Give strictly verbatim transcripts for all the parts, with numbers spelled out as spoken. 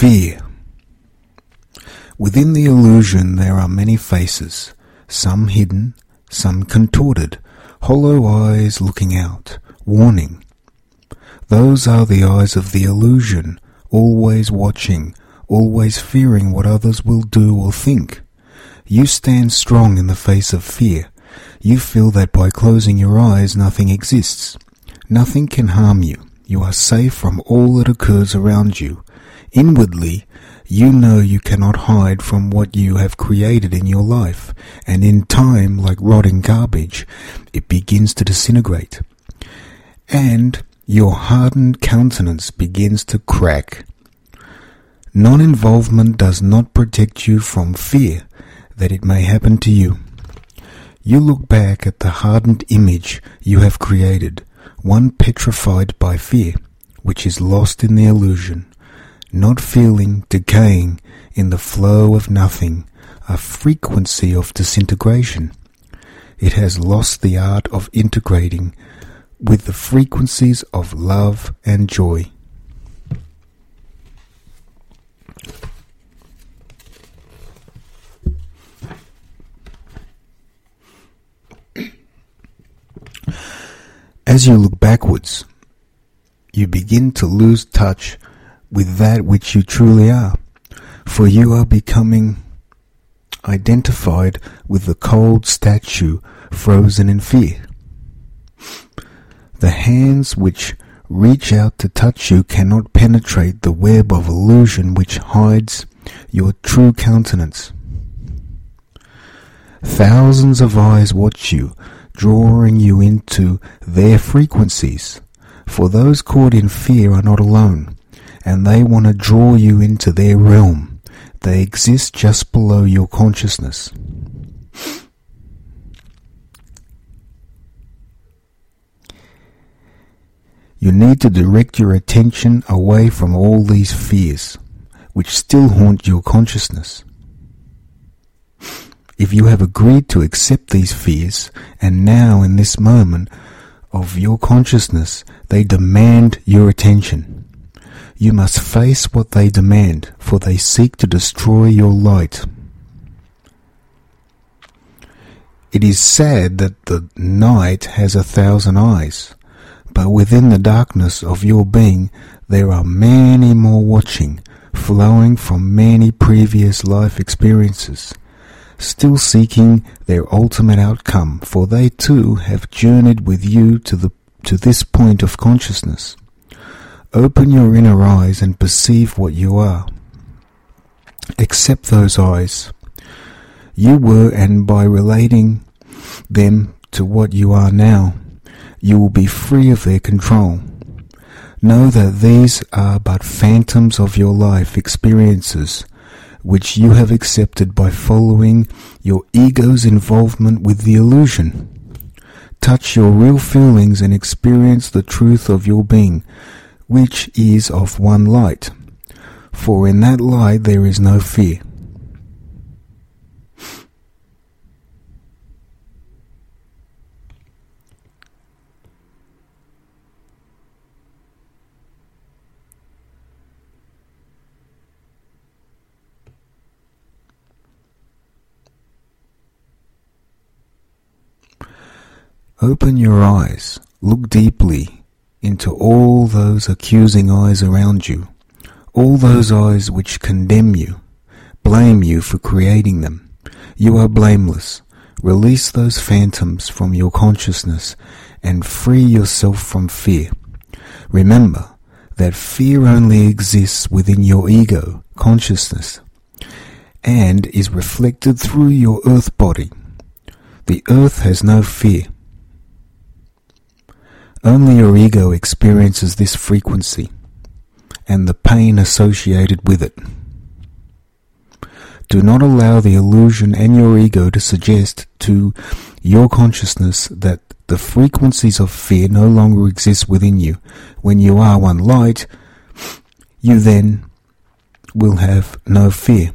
Fear. Within the illusion there are many faces, some hidden, some contorted, hollow eyes looking out, warning. Those are the eyes of the illusion, always watching, always fearing what others will do or think. You stand strong in the face of fear. You feel that by closing your eyes nothing exists. Nothing can harm you. You are safe from all that occurs around you. Inwardly, you know you cannot hide from what you have created in your life, and in time, like rotting garbage, it begins to disintegrate. And your hardened countenance begins to crack. Non-involvement does not protect you from fear that it may happen to you. You look back at the hardened image you have created, one petrified by fear, which is lost in the illusion, not feeling, decaying in the flow of nothing, a frequency of disintegration. It has lost the art of integrating with the frequencies of love and joy. As you look backwards, you begin to lose touch with that which you truly are, for you are becoming identified with the cold statue frozen in fear. The hands which reach out to touch you cannot penetrate the web of illusion which hides your true countenance. Thousands of eyes watch you, drawing you into their frequencies, for those caught in fear are not alone, and they want to draw you into their realm. They exist just below your consciousness. You need to direct your attention away from all these fears, which still haunt your consciousness. If you have agreed to accept these fears, and now in this moment of your consciousness, they demand your attention. You must face what they demand, for they seek to destroy your light. It is said that the night has a thousand eyes, but within the darkness of your being there are many more watching, flowing from many previous life experiences, still seeking their ultimate outcome, for they too have journeyed with you to the to this point of consciousness. Open your inner eyes and perceive what you are. Accept those eyes. You were, and by relating them to what you are now, you will be free of their control. Know that these are but phantoms of your life experiences, which you have accepted by following your ego's involvement with the illusion. Touch your real feelings and experience the truth of your being, which is of one light, for in that light there is no fear. Open your eyes, look deeply into all those accusing eyes around you, all those eyes which condemn you, blame you for creating them. You are blameless. Release those phantoms from your consciousness and free yourself from fear. Remember that fear only exists within your ego consciousness and is reflected through your earth body. The earth has no fear. Only your ego experiences this frequency and the pain associated with it. Do not allow the illusion and your ego to suggest to your consciousness that the frequencies of fear no longer exist within you. When you are one light, you then will have no fear.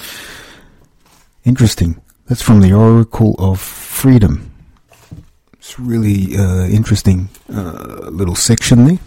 Interesting. That's from the Oracle of Freedom. It's It's really uh, interesting uh, little section there.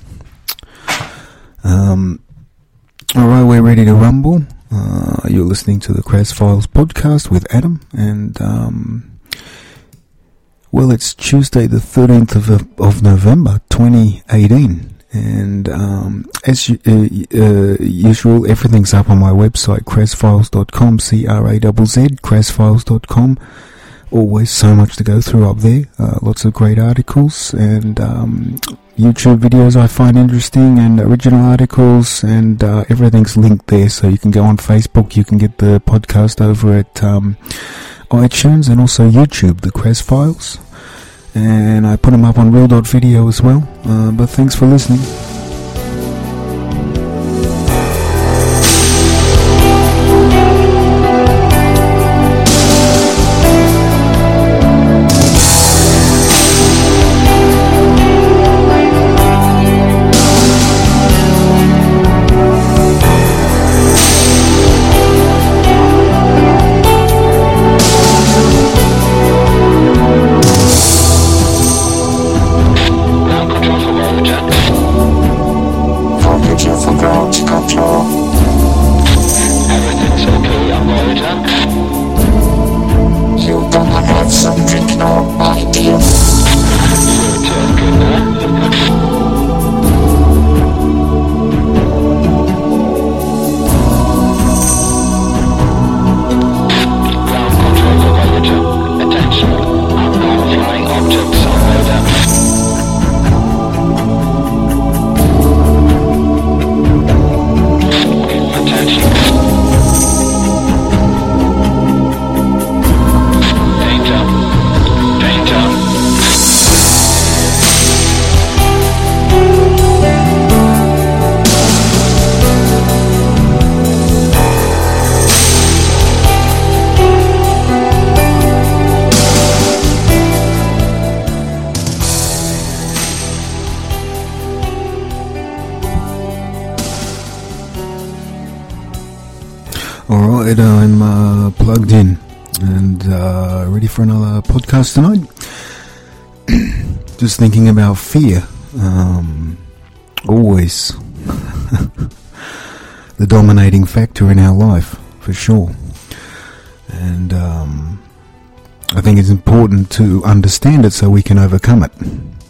Um, all right, we're ready to rumble. Uh, you're listening to the Kraz Files podcast with Adam, and um, well, it's Tuesday, the thirteenth of of November, twenty eighteen. And um, as uh, uh, usual, everything's up on my website, kraz files dot com, C R A Z Z, kraz files dot com. Always so much to go through up there. Uh, lots of great articles and um, YouTube videos I find interesting, and original articles, and uh, everything's linked there. So you can go on Facebook, you can get the podcast over at um, iTunes, and also YouTube, the Kraz Files. And I put them up on real dot video as well. Uh, but thanks for listening. Alright, I'm uh, plugged in and uh, ready for another podcast tonight. Just thinking about fear. Um, always the dominating factor in our life, for sure. And um, I think it's important to understand it so we can overcome it.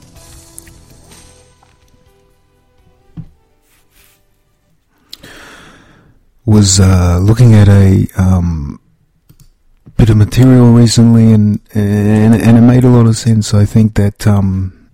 Was uh, looking at a um, bit of material recently, and, and and it made a lot of sense. I think that um,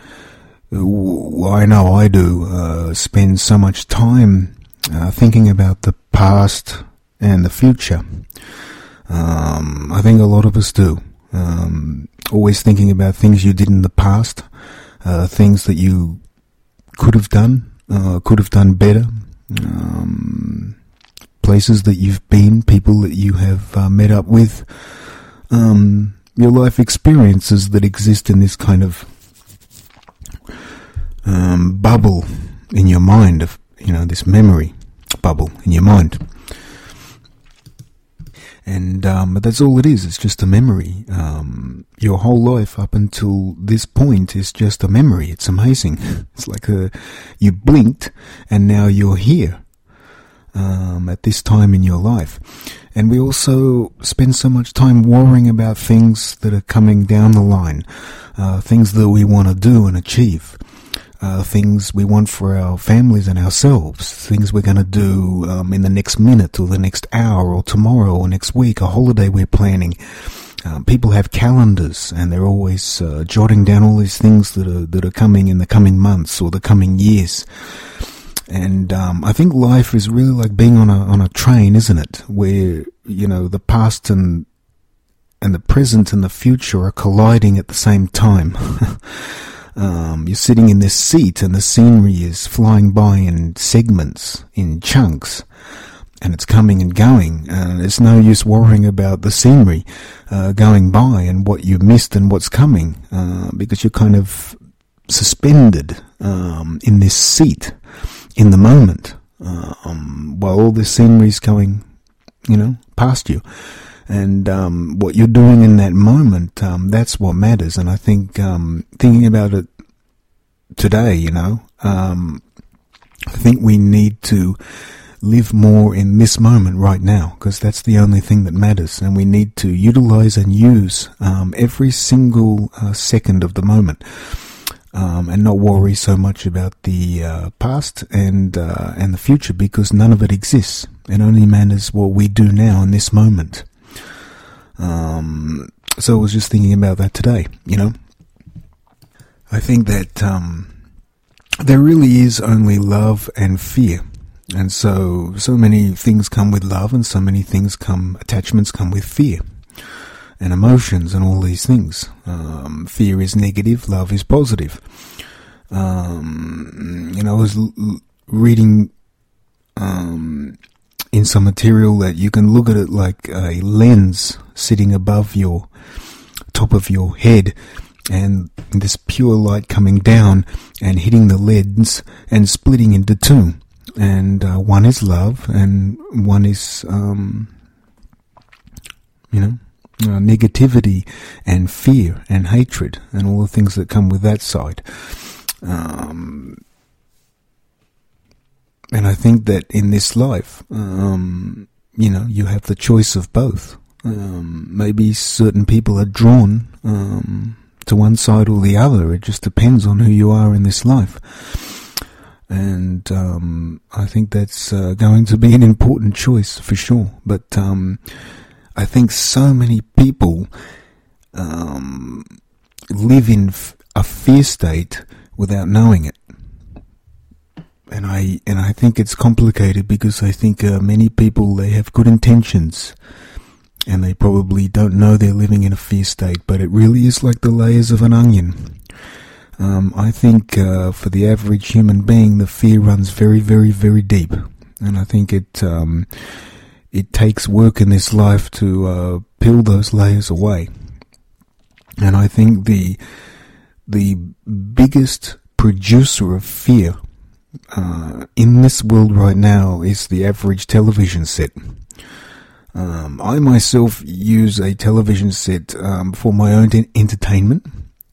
I know I do uh, spend so much time uh, thinking about the past and the future. Um, I think a lot of us do. Um, always thinking about things you did in the past, uh, things that you could have done, uh, could have done better. Um, places that you've been, people that you have uh, met up with, um, your life experiences that exist in this kind of um, bubble in your mind, of, you know, this memory bubble in your mind. And um, but that's all it is. It's just a memory. Um, your whole life up until this point is just a memory. It's amazing. It's like a, you blinked and now you're here. Um, at this time in your life. And we also spend so much time worrying about things that are coming down the line, uh, things that we want to do and achieve, uh, things we want for our families and ourselves, things we're going to do um, in the next minute or the next hour or tomorrow or next week, a holiday we're planning. Um, people have calendars and they're always uh, jotting down all these things that are that are coming in the coming months or the coming years. And um, I think life is really like being on a on a train, isn't it? Where, you know, the past and and the present and the future are colliding at the same time. um, you're sitting in this seat and the scenery is flying by in segments, in chunks, and it's coming and going. And there's no use worrying about the scenery uh, going by and what you missed and what's coming, uh, because you're kind of suspended um, in this seat. In the moment, uh, um, while all this scenery is going, you know, past you. And um, what you're doing in that moment, um, that's what matters. And I think um, thinking about it today, you know, um, I think we need to live more in this moment right now, because that's the only thing that matters. And we need to utilize and use um, every single uh, second of the moment, um, and not worry so much about the uh, past and uh, and the future, because none of it exists. It only matters what we do now in this moment. Um, so I was just thinking about that today, you know. I think that um, there really is only love and fear. And so, so many things come with love, and so many things come, attachments come with fear. And emotions and all these things. Um, fear is negative, love is positive. Um, you know, I was l- l- reading um, in some material that you can look at it like a lens sitting above your top of your head, and this pure light coming down and hitting the lens and splitting into two. And uh, one is love, and one is, um, you know, uh, negativity and fear and hatred and all the things that come with that side. Um, and I think that in this life, um, you know, you have the choice of both. Um, maybe certain people are drawn um, to one side or the other. It just depends on who you are in this life. And um, I think that's uh, going to be an important choice for sure. But um, I think so many people um, live in f- a fear state without knowing it. And I and I think it's complicated, because I think uh, many people, they have good intentions, and they probably don't know they're living in a fear state. But it really is like the layers of an onion. Um, I think uh, for the average human being, the fear runs very, very, very deep, and I think it um, it takes work in this life to uh, peel those layers away. And I think the the biggest producer of fear uh, in this world right now is the average television set. Um, I myself use a television set um, for my own en- entertainment.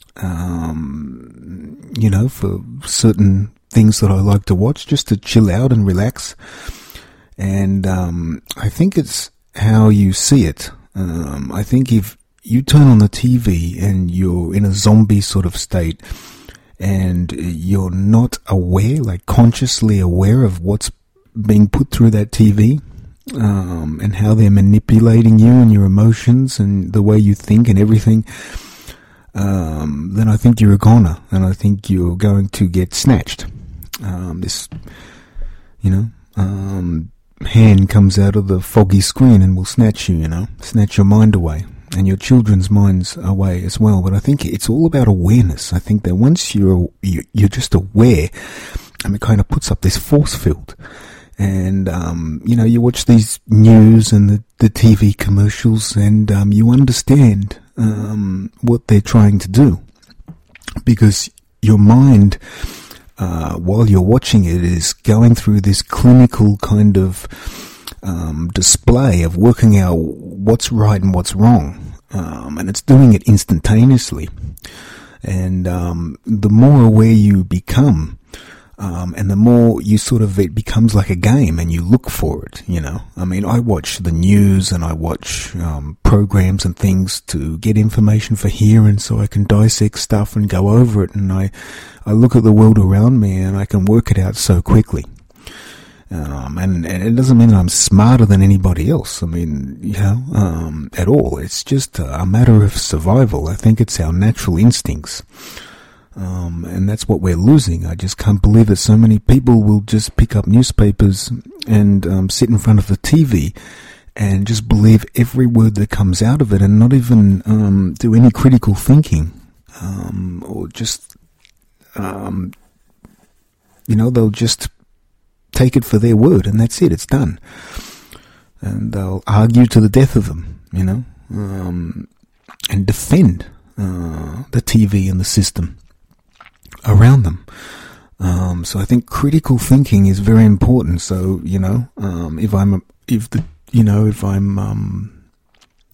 Um, you know, for certain things that I like to watch, just to chill out and relax. And um, I think it's how you see it. Um, I think if you turn on the T V and you're in a zombie sort of state, and you're not aware, like consciously aware of what's being put through that T V, um, and how they're manipulating you and your emotions and the way you think and everything, Um, then I think you're a goner, and I think you're going to get snatched. Um, this, you know, um, hand comes out of the foggy screen and will snatch you, you know, snatch your mind away, and your children's minds away as well. But I think it's all about awareness. I think that once you're, you're just aware, and it kind of puts up this force field. And, um, you know, you watch these news and the, the T V commercials, and um, you understand um, what they're trying to do. Because your mind, uh, while you're watching it, is going through this clinical kind of um, display of working out what's right and what's wrong. Um, and it's doing it instantaneously. And um, the more aware you become, Um, and the more you sort of, it becomes like a game, and you look for it, you know. I mean, I watch the news, and I watch um, programs and things to get information for here, and so I can dissect stuff and go over it, and I, I look at the world around me, and I can work it out so quickly. Um, and, and it doesn't mean I'm smarter than anybody else. I mean, you know, um, at all. It's just a, a matter of survival. I think it's our natural instincts. Um, and that's what we're losing. I just can't believe that so many people will just pick up newspapers and um, sit in front of the T V and just believe every word that comes out of it, and not even um, do any critical thinking, um, or just, um, you know, they'll just take it for their word, and that's it. It's done, and they'll argue to the death of them, you know, um, and defend uh, the T V and the system around them. Um, so I think critical thinking is very important. So, you know, um, if I'm, if the, you know, if I'm, um,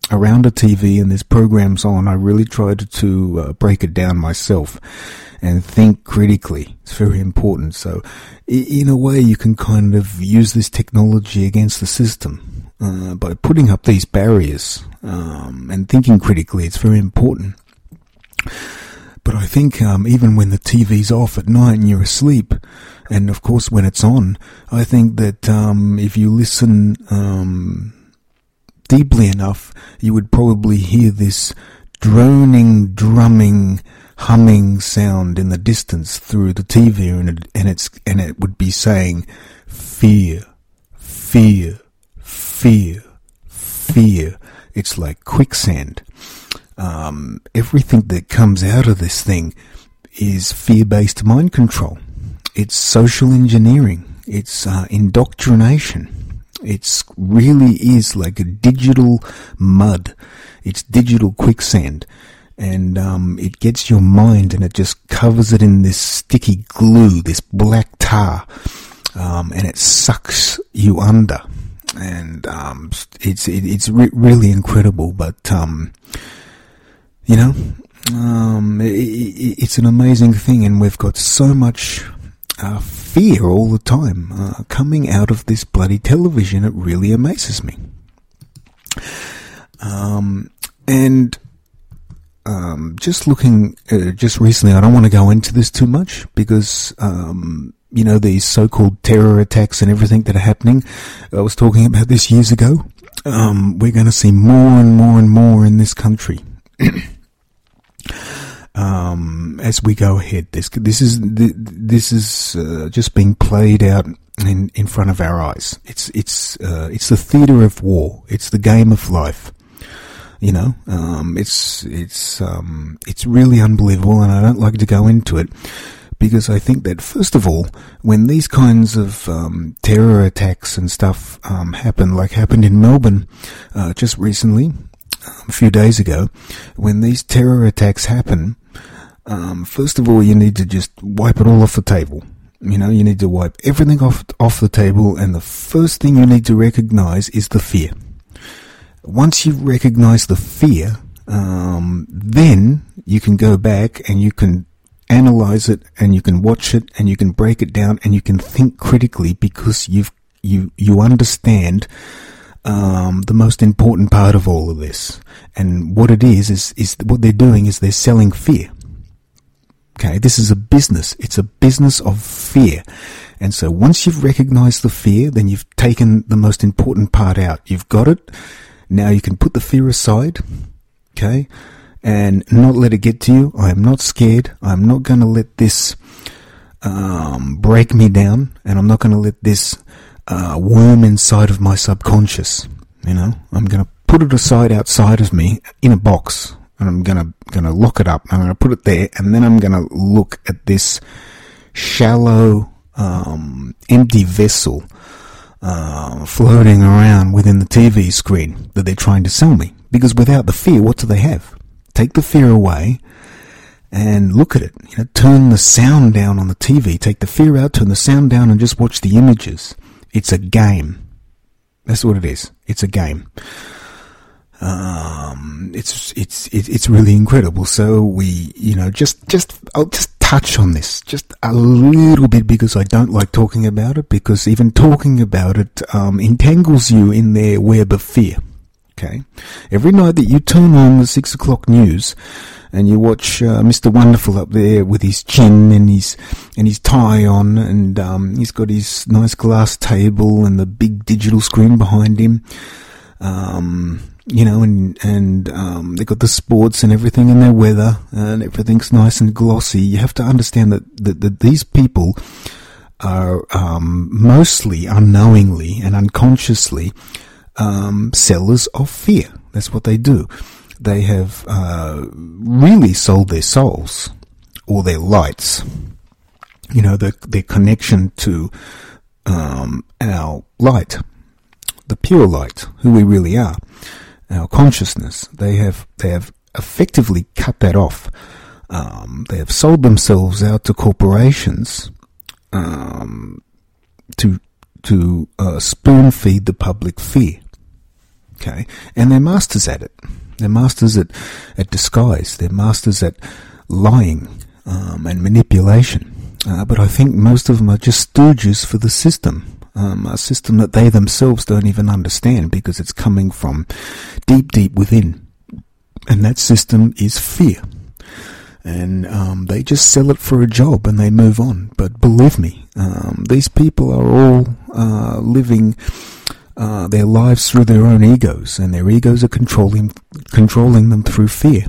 around a T V and there's programs on, I really try to, to uh, break it down myself and think critically. It's very important. So in a way, you can kind of use this technology against the system uh, by putting up these barriers um, and thinking critically. It's very important. But I think um, even when the T V's off at night and you're asleep, and of course when it's on, I think that um, if you listen um, deeply enough, you would probably hear this droning, drumming, humming sound in the distance through the T V, and it, and it's and it would be saying, "Fear, fear, fear, fear." It's like quicksand. Um, everything that comes out of this thing is fear-based mind control. It's social engineering. It's uh, indoctrination. It's really is like a digital mud. It's digital quicksand. And um, it gets your mind and it just covers it in this sticky glue, this black tar, um, and it sucks you under. And um, it's it, it's re- really incredible. But um, you know, um, it, it, it's an amazing thing, and we've got so much uh, fear all the time uh, coming out of this bloody television. It really amazes me. Um, and um, just looking, uh, just recently, I don't want to go into this too much because, um, you know, these so-called terror attacks and everything that are happening. I was talking about this years ago. Um, we're going to see more and more and more in this country. Um, as we go ahead, this this is this is uh, just being played out in, in front of our eyes. It's it's uh, it's the theater of war. It's the game of life. You know, um, it's it's um, it's really unbelievable, and I don't like to go into it because I think that first of all, when these kinds of um, terror attacks and stuff um, happen, like happened in Melbourne uh, just recently. A few days ago, when these terror attacks happen, um, first of all, you need to just wipe it all off the table. You know, you need to wipe everything off off the table, and the first thing you need to recognize is the fear. Once you recognize the fear, um, then you can go back and you can analyze it, and you can watch it, and you can break it down, and you can think critically because you've you you understand. Um, the most important part of all of this, and what it is, is, is what they're doing is they're selling fear. Okay, this is a business. It's a business of fear. And so once you've recognized the fear, then you've taken the most important part out. You've got it. Now you can put the fear aside, okay, and not let it get to you. I am not scared. I'm not going to let this um, break me down, and I'm not going to let this Uh, worm inside of my subconscious. You know, I'm going to put it aside outside of me in a box, and I'm going to going to lock it up. I'm going to put it there, and then I'm going to look at this shallow, um, empty vessel uh, floating around within the T V screen that they're trying to sell me. Because without the fear, what do they have? Take the fear away and look at it. You know, turn the sound down on the T V. Take the fear out, turn the sound down, and just watch the images. It's a game. That's what it is. It's a game. Um, it's it's it's really incredible. So we, you know, just just I'll just touch on this just a little bit because I don't like talking about it. Because even talking about it um, entangles you in their web of fear. Okay, every night that you turn on the six o'clock news and you watch uh, Mister Wonderful up there with his chin and his and his tie on, and um, he's got his nice glass table and the big digital screen behind him, um, you know, and and um, they got the sports and everything and their weather and everything's nice and glossy. You have to understand that that, that these people are um, mostly unknowingly and unconsciously Um, sellers of fear. That's what they do. They have uh, really sold their souls or their lights. You know, the, their connection to um, our light, the pure light, who we really are, our consciousness. They have they have effectively cut that off. Um, they have sold themselves out to corporations um, to to uh, spoon feed the public fear. Okay, and they're masters at it. They're masters at, at disguise. They're masters at lying um, and manipulation. Uh, but I think most of them are just stooges for the system, um, a system that they themselves don't even understand because it's coming from deep, deep within. And that system is fear. And um, they just sell it for a job and they move on. But believe me, um, these people are all uh, living uh, their lives through their own egos, and their egos are controlling controlling them through fear.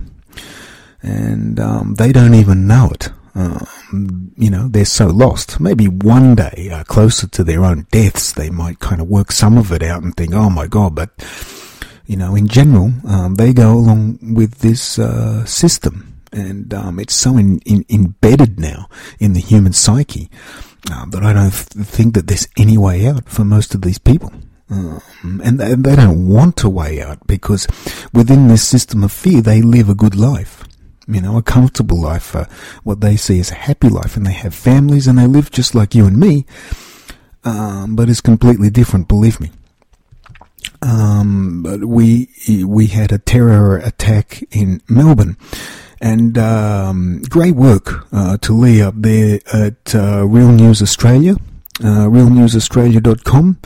And um, they don't even know it. Uh, you know, they're so lost. Maybe one day, uh, closer to their own deaths, they might kind of work some of it out and think, oh my God, but, you know, in general, um, they go along with this uh, system. And um, it's so in, in, embedded now in the human psyche uh, that I don't th- think that there's any way out for most of these people. Um, and they, they don't want a way out because within this system of fear, they live a good life. You know, a comfortable life, uh, what they see as a happy life, and they have families and they live just like you and me, um, but it's completely different, believe me. Um, but we, we had a terror attack in Melbourne. And um, great work uh, to Lee up there at uh, Real News Australia, uh, real news australia dot com.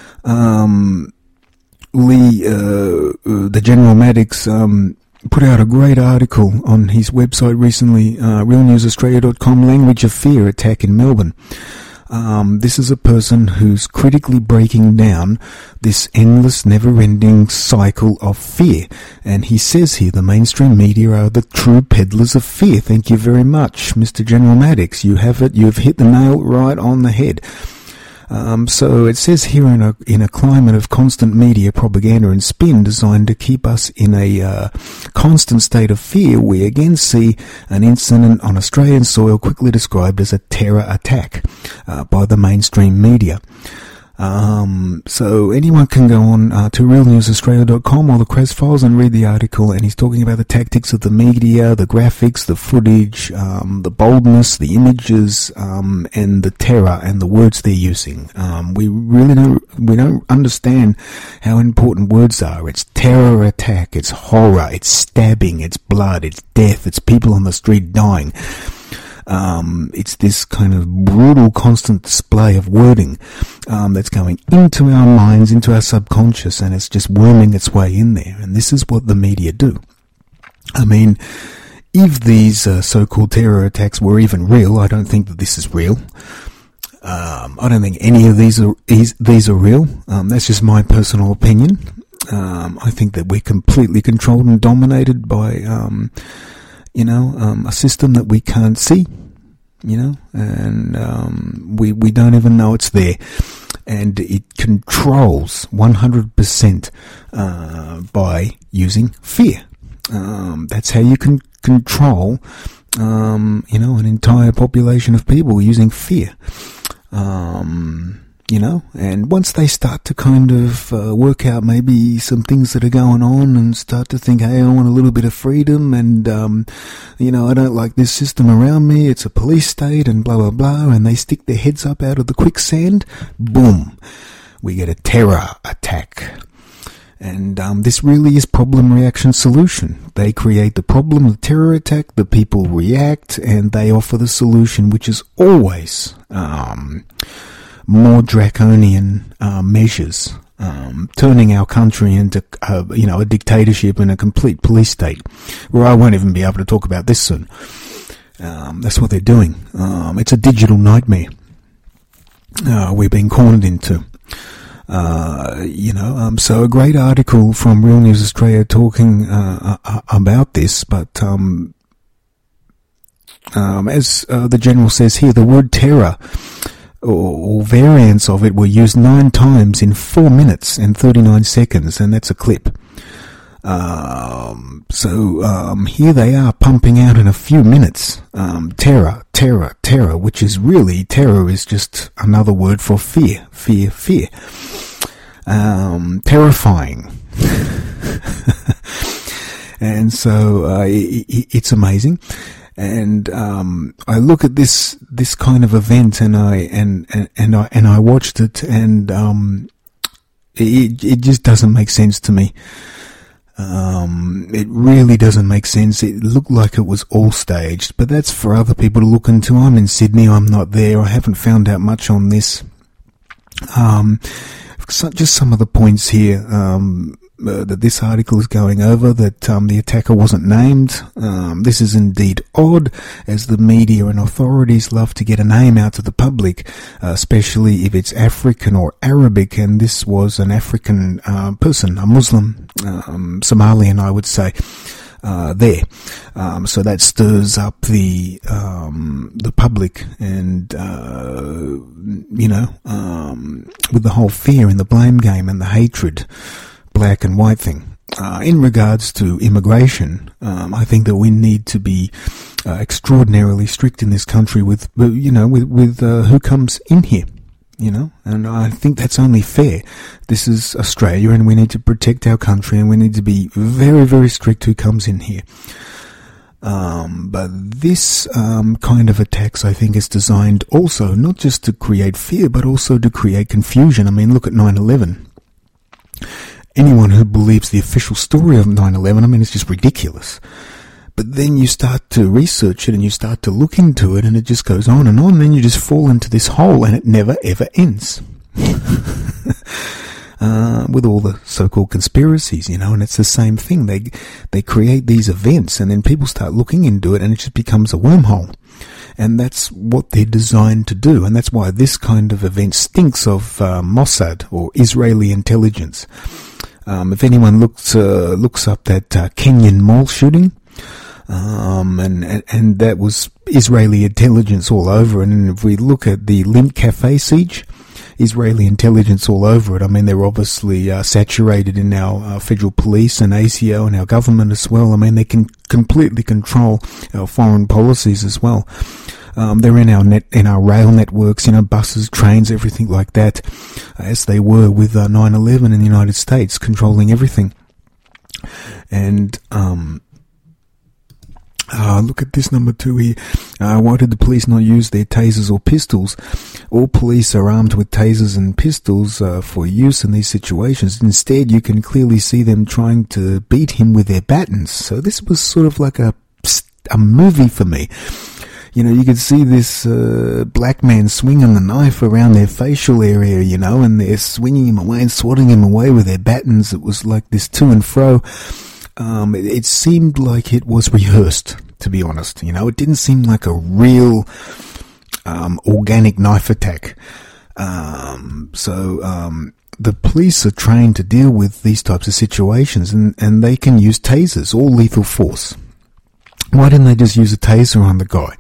Um, Lee, uh, uh, the General Maddox, um, put out a great article on his website recently, uh, real news australia dot com, Language of Fear Attack in Melbourne. Um, this is a person who's critically breaking down this endless, never-ending cycle of fear. And he says here, the mainstream media are the true peddlers of fear. Thank you very much, Mister General Maddox. You have it. You've hit the nail right on the head. Um, so it says here, in a in a climate of constant media propaganda and spin designed to keep us in a uh, constant state of fear, we again see an incident on Australian soil quickly described as a terror attack uh, by the mainstream media. Um, so anyone can go on uh, to real news australia dot com or the Kras Files and read the article, and he's talking about the tactics of the media, the graphics, the footage, um, the boldness, the images, um, and the terror and the words they're using. Um, we really don't, we don't understand how important words are. It's terror attack, it's horror, it's stabbing, it's blood, it's death, it's people on the street dying. Um, it's this kind of brutal, constant display of wording um, that's going into our minds, into our subconscious, and it's just worming its way in there. And this is what the media do. I mean, if these uh, so-called terror attacks were even real, I don't think that this is real. Um, I don't think any of these are is, these are real. Um, that's just my personal opinion. Um, I think that we're completely controlled and dominated by um, you know, um, a system that we can't see, you know, and um, we we don't even know it's there. And it controls one hundred percent uh, by using fear. Um, that's how you can control, um, you know, an entire population of people using fear. Um, you know, and once they start to kind of uh, work out maybe some things that are going on and start to think, hey, I want a little bit of freedom and, um, you know, I don't like this system around me, it's a police state and blah, blah, blah, and they stick their heads up out of the quicksand, boom, we get a terror attack. And um, this really is problem, reaction, solution. They create the problem, the terror attack, the people react, and they offer the solution, which is always um, more draconian uh, measures, um, turning our country into, uh, you know, a dictatorship and a complete police state, where I won't even be able to talk about this soon. Um, that's what they're doing. Um, it's a digital nightmare uh, we're being cornered into. Uh, you know, um, so a great article from Real News Australia talking uh, uh, about this, but um, um, as uh, the General says here, the word terror or, or variants of it were used nine times in four minutes and thirty-nine seconds, and that's a clip. Um, so um, here they are pumping out in a few minutes, um, terror, terror, terror, which is really, terror is just another word for fear, fear, fear. Um, terrifying. And so uh, it, it's amazing. And um, I look at this this kind of event, and I and and, and I and I watched it, and um, It, it just doesn't make sense to me. Um, it really doesn't make sense. It looked like it was all staged, but that's for other people to look into. I'm in Sydney, I'm not there, I haven't found out much on this. Um, so just some of the points here, um, uh, that this article is going over, that um, the attacker wasn't named. Um, this is indeed odd, as the media and authorities love to get a name out to the public, uh, especially if it's African or Arabic, and this was an African uh, person, a Muslim, um, Somalian, I would say. Uh, there, um, so that stirs up the um, the public, and uh, you know, um, with the whole fear and the blame game and the hatred, black and white thing. Uh, in regards to immigration, um, I think that we need to be uh, extraordinarily strict in this country with, you know, with with uh, who comes in here. You know, and I think that's only fair. This is Australia, and we need to protect our country, and we need to be very, very strict who comes in here. Um, but this um, kind of attacks, I think, is designed also not just to create fear, but also to create confusion. I mean, look at nine eleven. Anyone who believes the official story of nine eleven, I mean, it's just ridiculous. But then you start to research it and you start to look into it, and it just goes on and on, and then you just fall into this hole, and it never ever ends. uh, with all the so-called conspiracies, you know, and it's the same thing. They they create these events, and then people start looking into it, and it just becomes a wormhole. And that's what they're designed to do, and that's why this kind of event stinks of uh, Mossad, or Israeli intelligence. Um, if anyone looks uh, looks up that uh, Kenyan mall shooting, Um, and, and, and that was Israeli intelligence all over. And if we look at the Lindt Cafe siege, Israeli intelligence all over it. I mean, they're obviously uh, saturated in our uh, federal police and A C O and our government as well. I mean, they can completely control our foreign policies as well. Um, they're in our net, in our rail networks, you know, buses, trains, everything like that, as they were with uh, nine eleven in the United States, controlling everything. And, um, Uh, look at this number two here. Uh, why did the police not use their tasers or pistols? All police are armed with tasers and pistols uh, for use in these situations. Instead, you can clearly see them trying to beat him with their batons. So this was sort of like a, a movie for me. You know, you could see this uh, black man swinging the knife around their facial area, you know, and they're swinging him away and swatting him away with their batons. It was like this to and fro. Um, it, it seemed like it was rehearsed, to be honest. You know, it didn't seem like a real um, organic knife attack. Um, so um, the police are trained to deal with these types of situations, and, and they can use tasers, all lethal force. Why didn't they just use a taser on the guy?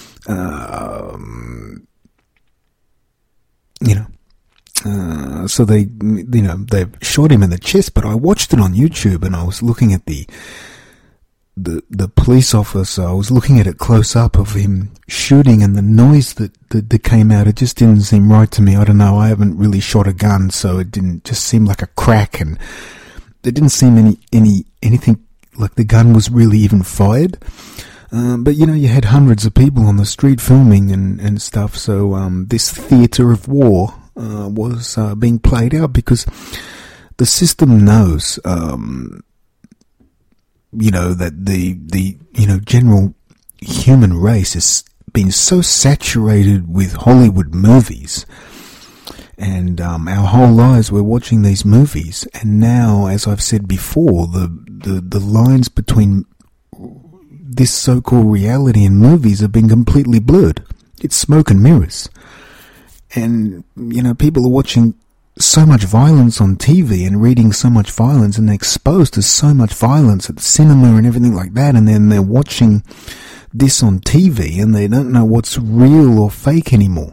Um, you know. Uh, so they, you know, they shot him in the chest, but I watched it on YouTube, and I was looking at the, the, the police officer. I was looking at it close up of him shooting, and the noise that, that, that came out, it just didn't seem right to me. I don't know. I haven't really shot a gun, so it didn't just seem like a crack, and there didn't seem any, any, anything like the gun was really even fired. Um, but, you know, you had hundreds of people on the street filming and, and stuff, so, um, this theatre of war, Uh, was uh, being played out, because the system knows, um, you know, that the the you know general human race has been so saturated with Hollywood movies, and um, our whole lives we're watching these movies, and now, as I've said before, the the, the lines between this so-called reality and movies have been completely blurred. It's smoke and mirrors. And, you know, people are watching so much violence on T V and reading so much violence, and they're exposed to so much violence at the cinema and everything like that, and then they're watching this on T V, and they don't know what's real or fake anymore.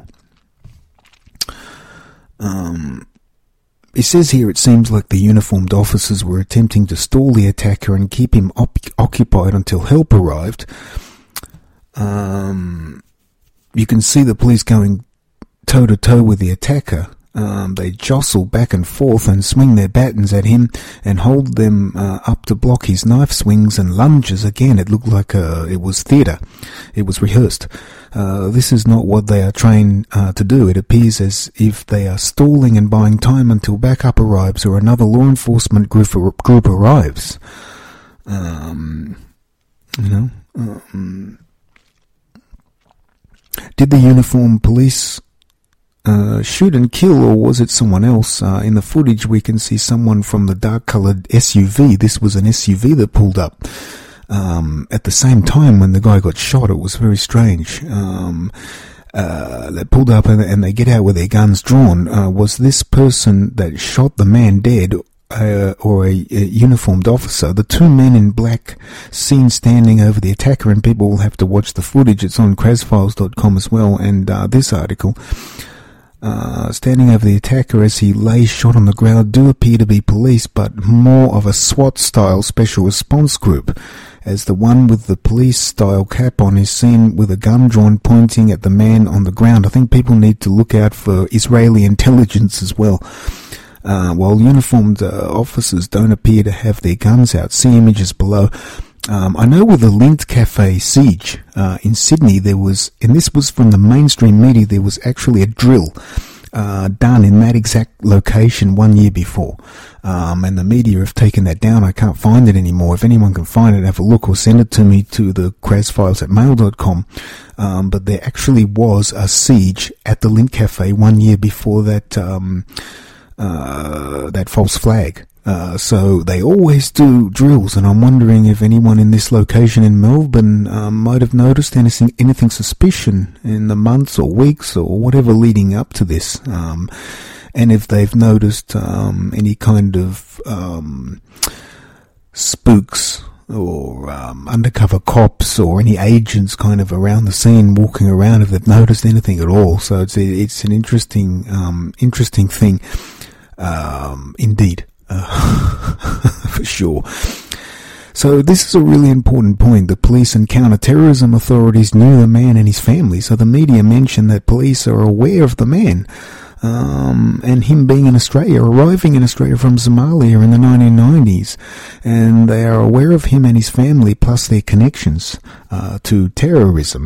Um, it says here, it seems like the uniformed officers were attempting to stall the attacker and keep him op- occupied until help arrived. Um, you can see the police going toe-to-toe with the attacker, Um, they jostle back and forth and swing their batons at him and hold them uh, up to block his knife swings and lunges. Again, it looked like uh, it was theatre. It was rehearsed. Uh, this is not what they are trained uh, to do. It appears as if they are stalling and buying time until backup arrives or another law enforcement group, group arrives. Um, you know, um, did the uniformed police Uh, shoot and kill, or was it someone else? Uh, in the footage we can see someone from the dark-coloured S U V. This was an S U V that pulled up um, at the same time when the guy got shot. It was very strange. Um, uh, they pulled up and, and they get out with their guns drawn. Uh, was this person that shot the man dead uh, or a, a uniformed officer? The two men in black seen standing over the attacker, and people will have to watch the footage. It's on Kraz Files dot com as well, and uh, this article. Uh, standing over the attacker as he lays shot on the ground do appear to be police, but more of a SWAT-style special response group, as the one with the police-style cap on is seen with a gun drawn pointing at the man on the ground. I think people need to look out for Israeli intelligence as well. Uh, while uniformed uh, officers don't appear to have their guns out. See images below. Um, I know with the Lindt Cafe siege uh, in Sydney, there was, and this was from the mainstream media, there was actually a drill uh, done in that exact location one year before. Um, and the media have taken that down. I can't find it anymore. If anyone can find it, have a look or send it to me to the Krazfiles at mail dot com. Um, but there actually was a siege at the Lindt Cafe one year before that, um, uh, that false flag. Uh, so they always do drills, and I'm wondering if anyone in this location in Melbourne um, might have noticed anything, anything suspicious in the months or weeks or whatever leading up to this, um, and if they've noticed um, any kind of um, spooks or um, undercover cops or any agents kind of around the scene walking around, if they've noticed anything at all. So it's it's an interesting um, interesting thing, um, indeed. Uh, for sure. So this is a really important point. The police and counter-terrorism authorities knew the man and his family, so the media mentioned that police are aware of the man um, and him being in Australia, arriving in Australia from Somalia in the nineteen nineties, and they are aware of him and his family plus their connections uh, to terrorism.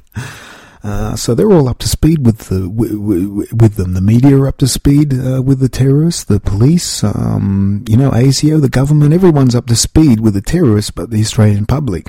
Uh, so they're all up to speed with the w- w- with them. The media are up to speed uh, with the terrorists, the police, um, you know, ASIO, the government. Everyone's up to speed with the terrorists, but the Australian public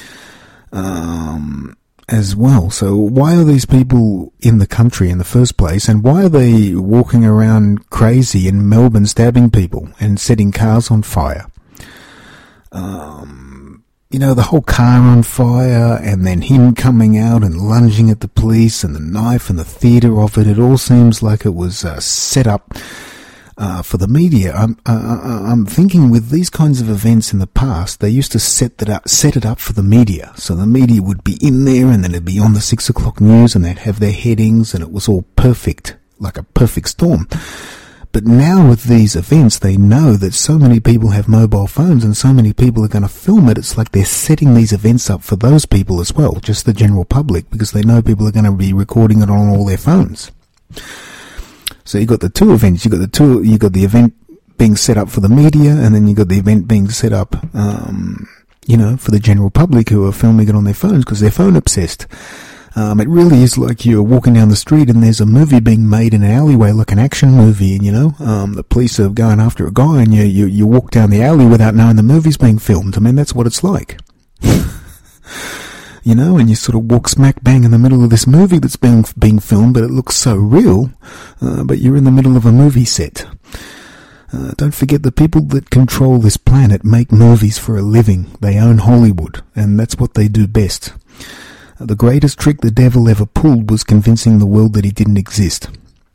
um, as well. So why are these people in the country in the first place, and why are they walking around crazy in Melbourne, stabbing people and setting cars on fire? Um. You know, the whole car on fire, and then him coming out and lunging at the police, and the knife and the theatre of it. It all seems like it was uh, set up uh, for the media. I'm, uh, I'm thinking with these kinds of events in the past, they used to set that up, set it up for the media. So the media would be in there, and then it'd be on the six o'clock news, and they'd have their headings, and it was all perfect, like a perfect storm. But now with these events, they know that so many people have mobile phones and so many people are going to film it. It's like they're setting these events up for those people as well, just the general public, because they know people are going to be recording it on all their phones. So you got the two events. You got the two. You got the event being set up for the media, and then you got the event being set up, um, you know, for the general public who are filming it on their phones because they're phone obsessed. Um, it really is like you're walking down the street and there's a movie being made in an alleyway, like an action movie, and you know, um, the police are going after a guy, and you, you you walk down the alley without knowing the movie's being filmed. I mean, that's what it's like. You know, and you sort of walk smack bang in the middle of this movie that's being being filmed, but it looks so real, uh, but you're in the middle of a movie set. Uh, don't forget, the people that control this planet make movies for a living. They own Hollywood, and that's what they do best. The greatest trick the devil ever pulled was convincing the world that he didn't exist.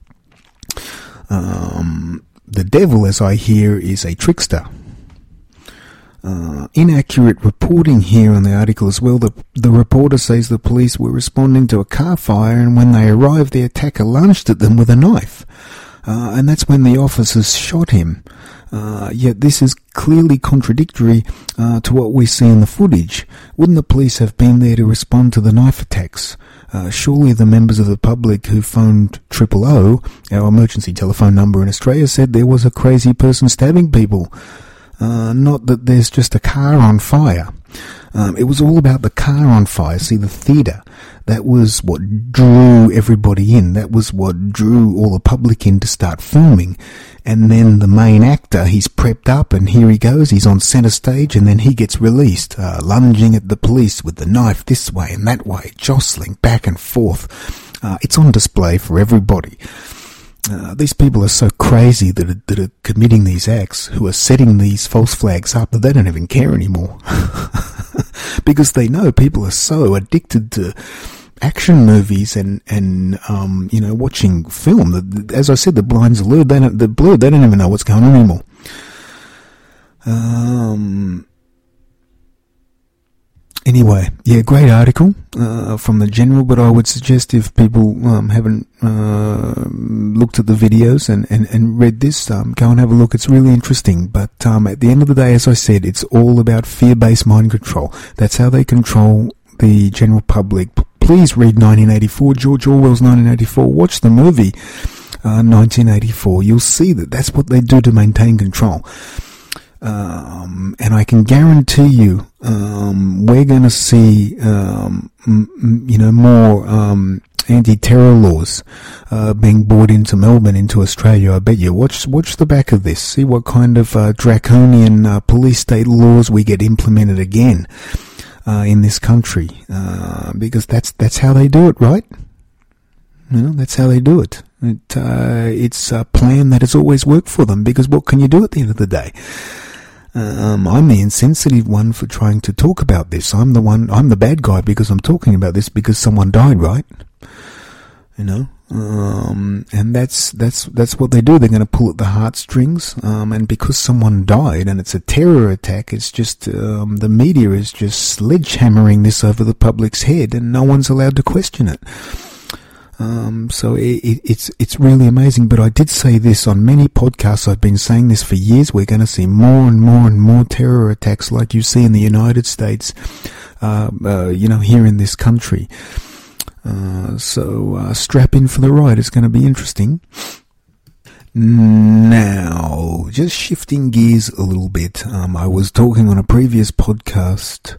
Um, the devil, as I hear, is a trickster. Uh, inaccurate reporting here on the article as well. The, the reporter says the police were responding to a car fire, and when they arrived, the attacker lunged at them with a knife. Uh, and that's when the officers shot him. Uh, yet this is clearly contradictory uh, to what we see in the footage. Wouldn't the police have been there to respond to the knife attacks? Uh, surely the members of the public who phoned triple O, our emergency telephone number in Australia, said there was a crazy person stabbing people. Uh, not that there's just a car on fire. Um, it was all about the car on fire. See, the theatre, that was what drew everybody in. That was what drew all the public in to start filming. And then the main actor, he's prepped up and here he goes. He's on centre stage and then he gets released, uh, lunging at the police with the knife this way and that way, jostling back and forth. Uh, it's on display for everybody. Uh, these people are so crazy that are, that are committing these acts, who are setting these false flags up, that they don't even care anymore. Because they know people are so addicted to action movies and, and um, you know, watching film. That, as I said, the blinds are blurred. They don't, they're blurred. They don't even know what's going on anymore. Um... Anyway, yeah, great article uh, from the General, but I would suggest if people um, haven't uh, looked at the videos and, and, and read this, um, go and have a look. It's really interesting. But um, at the end of the day, as I said, it's all about fear-based mind control. That's how they control the general public. Please read nineteen eighty-four, George Orwell's nineteen eighty-four. Watch the movie uh, nineteen eighty-four. You'll see that that's what they do to maintain control. Um, and I can guarantee you, um, we're going to see, um, m- you know, more, um, anti-terror laws, uh, being brought into Melbourne, into Australia. I bet you. Watch, watch the back of this. See what kind of, uh, draconian, uh, police state laws we get implemented again, uh, in this country. Uh, because that's, that's how they do it, right? You know, that's how they do it. It, uh, it's a plan that has always worked for them, because what can you do at the end of the day? Um, I'm the insensitive one for trying to talk about this. I'm the one, I'm the bad guy because I'm talking about this because someone died, right? You know, um, and that's, that's, that's what they do. They're going to pull at the heartstrings, um, and because someone died and it's a terror attack, it's just, um, the media is just sledgehammering this over the public's head and no one's allowed to question it. Um, so it, it, it's it's really amazing. But I did say this on many podcasts. I've been saying this for years. We're going to see more and more and more terror attacks like you see in the United States, uh, uh, you know, here in this country. Uh, so uh, strap in for the ride. It's going to be interesting. Now, just shifting gears a little bit. Um, I was talking on a previous podcast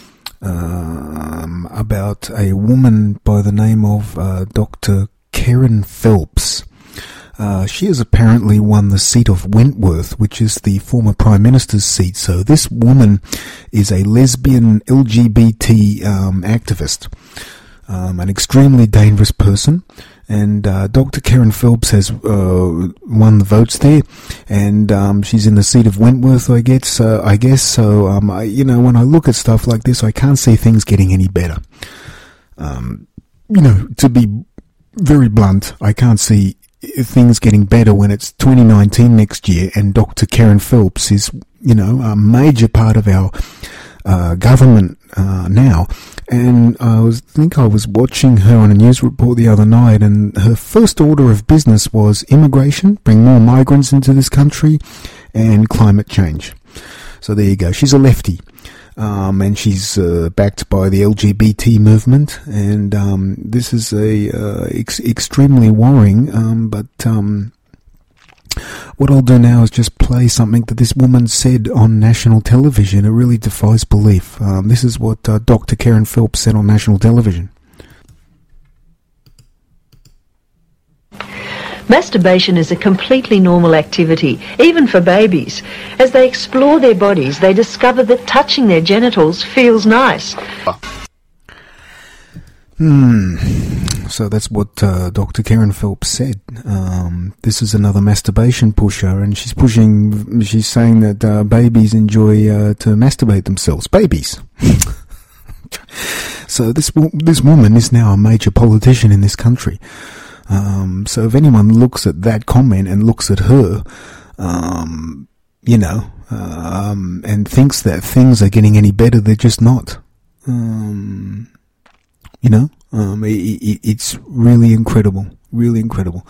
Um, about a woman by the name of uh, Doctor Kerryn Phelps. Uh, she has apparently won the seat of Wentworth, which is the former Prime Minister's seat. So this woman is a lesbian L G B T um, activist, um, an extremely dangerous person. And uh, Doctor Kerryn Phelps has uh, won the votes there, and um, she's in the seat of Wentworth, I guess. Uh, I guess so. Um, I, you know, when I look at stuff like this, I can't see things getting any better. Um, you know, to be very blunt, I can't see things getting better when it's twenty nineteen next year, and Doctor Kerryn Phelps is, you know, a major part of our uh, government uh, now. And I was think I was watching her on a news report the other night, and her first order of business was immigration, bring more migrants into this country, and climate change. So there you go. She's a lefty, um, and she's uh, backed by the L G B T movement, and um, this is a uh, ex- extremely worrying. Um, but um, what I'll do now is just play something that this woman said on national television. It really defies belief. Um, this is what uh, Doctor Kerryn Phelps said on national television. Masturbation is a completely normal activity, even for babies. As they explore their bodies, they discover that touching their genitals feels nice. Hmm. So that's what uh, Doctor Kerryn Phelps said. Um, this is another masturbation pusher, and she's pushing. She's saying that uh, babies enjoy uh, to masturbate themselves. Babies. So this this woman is now a major politician in this country. Um, so if anyone looks at that comment and looks at her, um, you know, um, and thinks that things are getting any better, they're just not. Um, you know, um, it, it, it's really incredible, really incredible.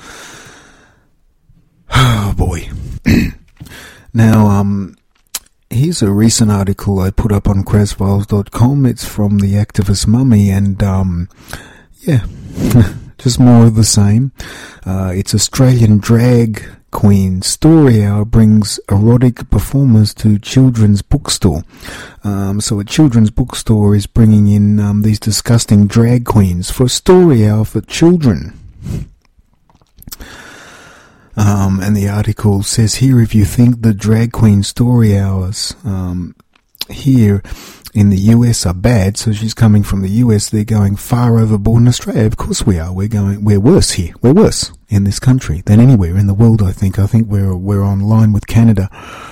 Oh boy. Now, um, here's a recent article I put up on Kraz Files dot com. It's from the activist Mummy, and um, yeah, just more of the same. Uh, it's Australian Drag Queen Story Hour brings erotic performers to children's bookstore. Um, so a children's bookstore is bringing in um, these disgusting drag queens for a story hour for children. Um, and the article says here, if you think the drag queen story hours um, here in the U S are bad, so she's coming from the U S, they're going far overboard in Australia. Of course we are. We're going, we're worse here. We're worse in this country than anywhere in the world, I think. I think we're, we're on line with Canada.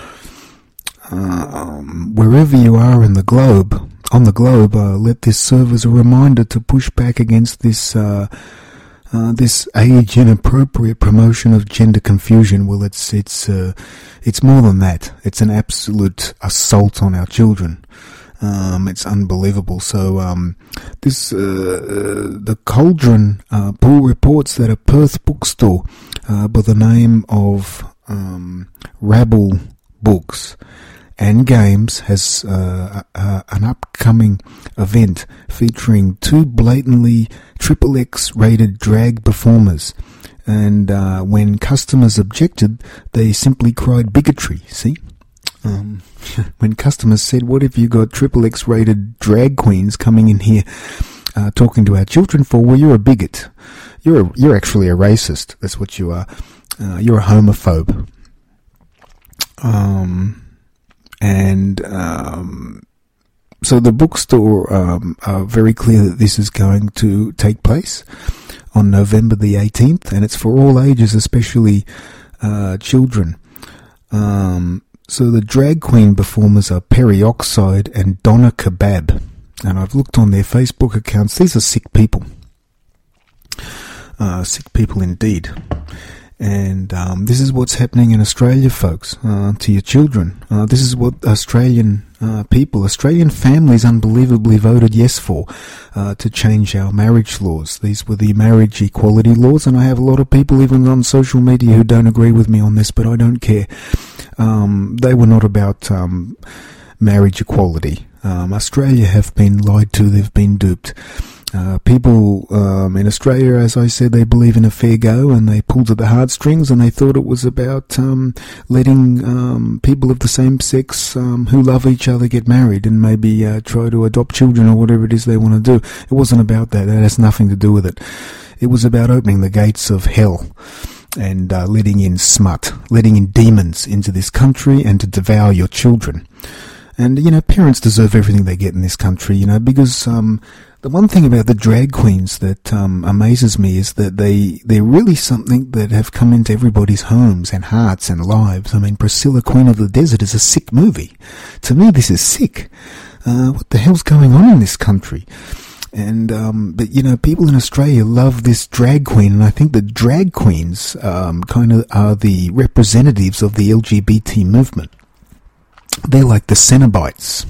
Um, wherever you are in the globe, on the globe, uh, let this serve as a reminder to push back against this, uh, Uh, this age-inappropriate promotion of gender confusion. Well, it's it's uh, it's more than that. It's an absolute assault on our children. Um, it's unbelievable. So um, this uh, uh, the Cauldron uh, Pool reports that a Perth bookstore uh, by the name of um, Rabble Books and Games has uh, uh, an upcoming event featuring two blatantly triple X rated drag performers. And uh, when customers objected, they simply cried bigotry. See? Um, when customers said, what have you got triple X rated drag queens coming in here uh, talking to our children for? Well, you're a bigot. You're a, you're actually a racist. That's what you are. Uh, you're a homophobe. Um... And um, so the bookstore um, are very clear that this is going to take place on November the eighteenth, and it's for all ages, especially uh, children. Um, so the drag queen performers are Perry Oxide and Donna Kebab, and I've looked on their Facebook accounts. These are sick people, uh, sick people indeed. And um, this is what's happening in Australia, folks, uh, to your children. Uh, this is what Australian uh, people, Australian families unbelievably voted yes for, uh, to change our marriage laws. These were the marriage equality laws, and I have a lot of people even on social media who don't agree with me on this, but I don't care. Um, they were not about um, marriage equality. Um, Australia have been lied to, they've been duped. Uh, people um, in Australia, as I said, they believe in a fair go, and they pulled at the heartstrings, and they thought it was about um, letting um, people of the same sex um, who love each other get married and maybe uh, try to adopt children or whatever it is they want to do. It wasn't about that. That has nothing to do with it. It was about opening the gates of hell and uh, letting in smut, letting in demons into this country and to devour your children. And, you know, parents deserve everything they get in this country, you know, because um, the one thing about the drag queens that um, amazes me is that they, they're really something that have come into everybody's homes and hearts and lives. I mean, Priscilla, Queen of the Desert is a sick movie. To me, this is sick. Uh, what the hell's going on in this country? And, um, but, you know, people in Australia love this drag queen, and I think the drag queens um, kind of are the representatives of the L G B T movement. They're like the Cenobites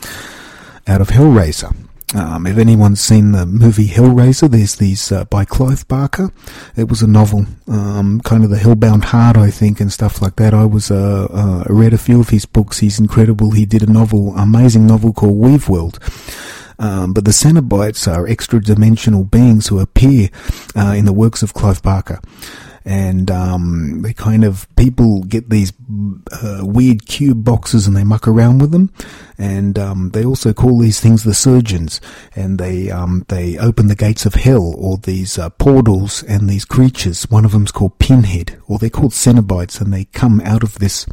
out of Hellraiser. Um, if anyone's seen the movie Hellraiser, there's these uh, by Clive Barker. It was a novel, um, kind of the Hellbound Heart, I think, and stuff like that. I was uh, uh, read a few of his books. He's incredible. He did a novel, amazing novel called Weave World. Um, but the Cenobites are extra-dimensional beings who appear uh, in the works of Clive Barker. And um, they kind of, people get these uh, weird cube boxes and they muck around with them. And um, they also call these things the surgeons. And they um, they open the gates of hell, or these uh, portals, and these creatures. One of them's called Pinhead, or they're called Cenobites, and they come out of this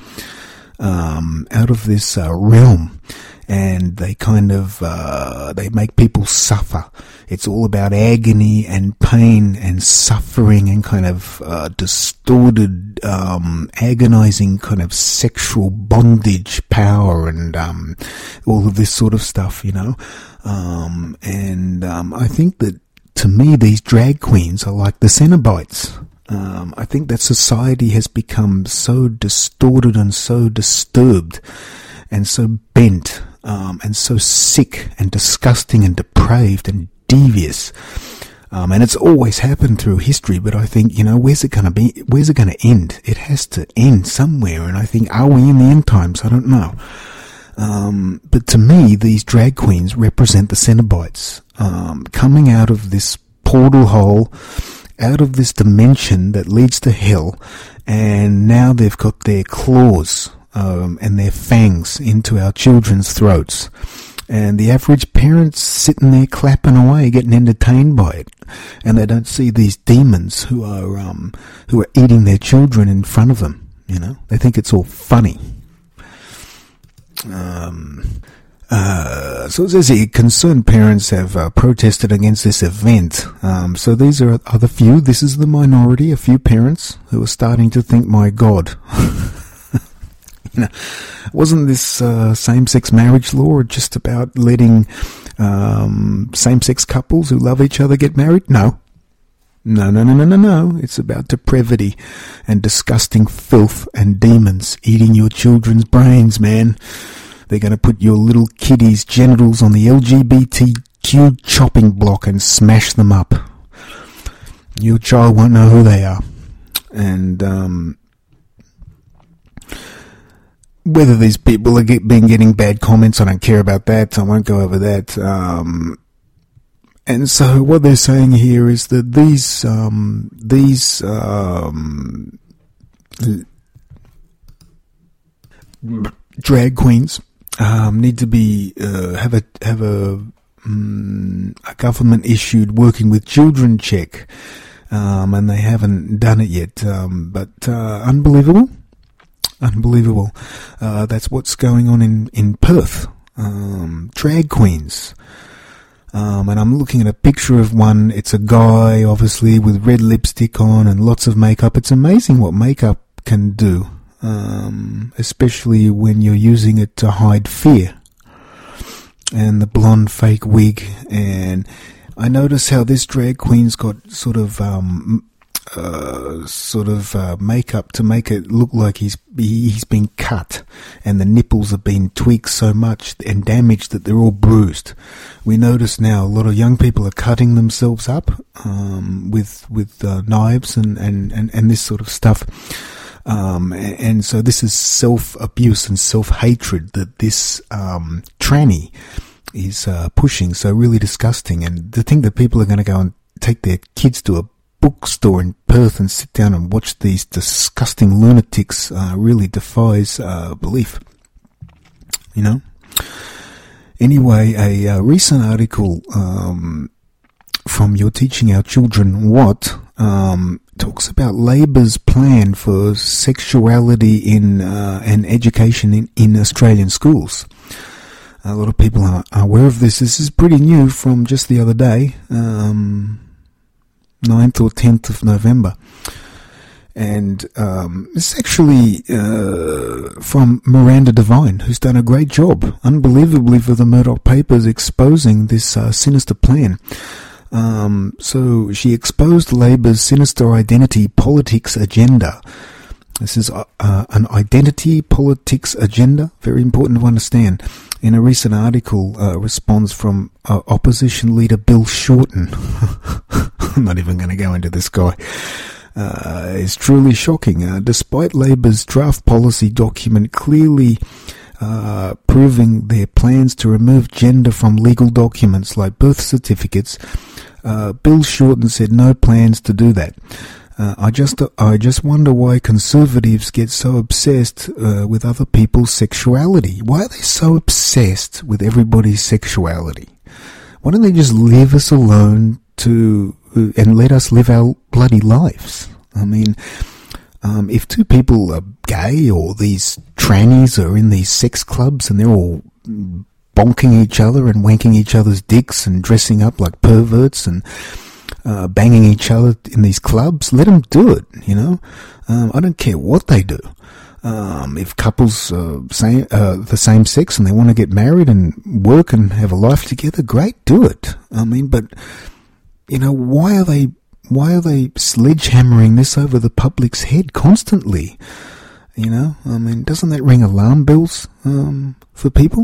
um, out of this uh, realm. And they kind of, uh, they make people suffer. It's all about agony and pain and suffering and kind of, uh, distorted, um, agonizing kind of sexual bondage power and, um, all of this sort of stuff, you know. Um, and, um, I think that, to me, these drag queens are like the Cenobites. Um, I think that society has become so distorted and so disturbed and so bent, um, and so sick and disgusting and depraved and devious. Um, and it's always happened through history, but I think, you know, where's it going to be? Where's it going to end? It has to end somewhere. And I think, are we in the end times? I don't know. Um, but to me, these drag queens represent the Cenobites, um, coming out of this portal hole out of this dimension that leads to hell, and now they've got their claws um, and their fangs into our children's throats. And the average parent's sitting there clapping away, getting entertained by it, and they don't see these demons who are um, who are eating their children in front of them. You know, they think it's all funny. Um, uh, so it says here, concerned parents have uh, protested against this event. Um, so these are, are the few. This is the minority. A few parents who are starting to think, "My God." You know, wasn't this uh, same-sex marriage law just about letting um, same-sex couples who love each other get married? No. No, no, no, no, no, no. It's about depravity and disgusting filth and demons eating your children's brains, man. They're going to put your little kiddies' genitals on the L G B T Q chopping block and smash them up. Your child won't know who they are. And, um... whether these people are get, been getting bad comments, I don't care about that. I won't go over that. Um, and so what they're saying here is that these um, these um, drag queens um, need to be uh, have a have a, um, a government issued working with children check, um, and they haven't done it yet. Um, but uh, unbelievable. Unbelievable. Uh, that's what's going on in, in Perth. Um, drag queens. Um, and I'm looking at a picture of one. It's a guy, obviously, with red lipstick on and lots of makeup. It's amazing what makeup can do. Um, especially when you're using it to hide fear. And the blonde fake wig. And I notice how this drag queen's got sort of, um, Uh, sort of uh, makeup to make it look like he's he's been cut, and the nipples have been tweaked so much and damaged that they're all bruised. We notice now a lot of young people are cutting themselves up um, with with uh, knives and, and, and, and this sort of stuff. Um, and, and so this is self-abuse and self-hatred that this um, tranny is uh, pushing. So really disgusting. And to think that people are going to go and take their kids to a bookstore in Perth and sit down and watch these disgusting lunatics uh, really defies uh, belief. You know? Anyway, a uh, recent article um, from You're Teaching Our Children What um, talks about Labor's plan for sexuality in uh, and education in, in Australian schools. A lot of people are aware of this. This is pretty new from just the other day. Um... ninth or tenth of November. And um, it's actually uh, from Miranda Devine, who's done a great job, unbelievably, for the Murdoch papers exposing this uh, sinister plan. Um, so she exposed Labor's sinister identity politics agenda. This is uh, uh, an identity politics agenda, very important to understand. In a recent article, uh, response from uh, opposition leader Bill Shorten. I'm not even going to go into this guy. Uh, it's truly shocking. Uh, despite Labor's draft policy document clearly uh, proving their plans to remove gender from legal documents like birth certificates, uh, Bill Shorten said no plans to do that. Uh, I just I just wonder why conservatives get so obsessed uh, with other people's sexuality. Why are they so obsessed with everybody's sexuality? Why don't they just leave us alone to uh, and let us live our bloody lives? I mean, um, if two people are gay or these trannies are in these sex clubs and they're all bonking each other and wanking each other's dicks and dressing up like perverts and Uh, banging each other in these clubs, let them do it, you know. Um, I don't care what they do. Um, if couples are same, uh, the same sex and they want to get married and work and have a life together, great, do it. I mean, but, you know, why are they, why are they sledgehammering this over the public's head constantly? You know, I mean, doesn't that ring alarm bells, um, for people?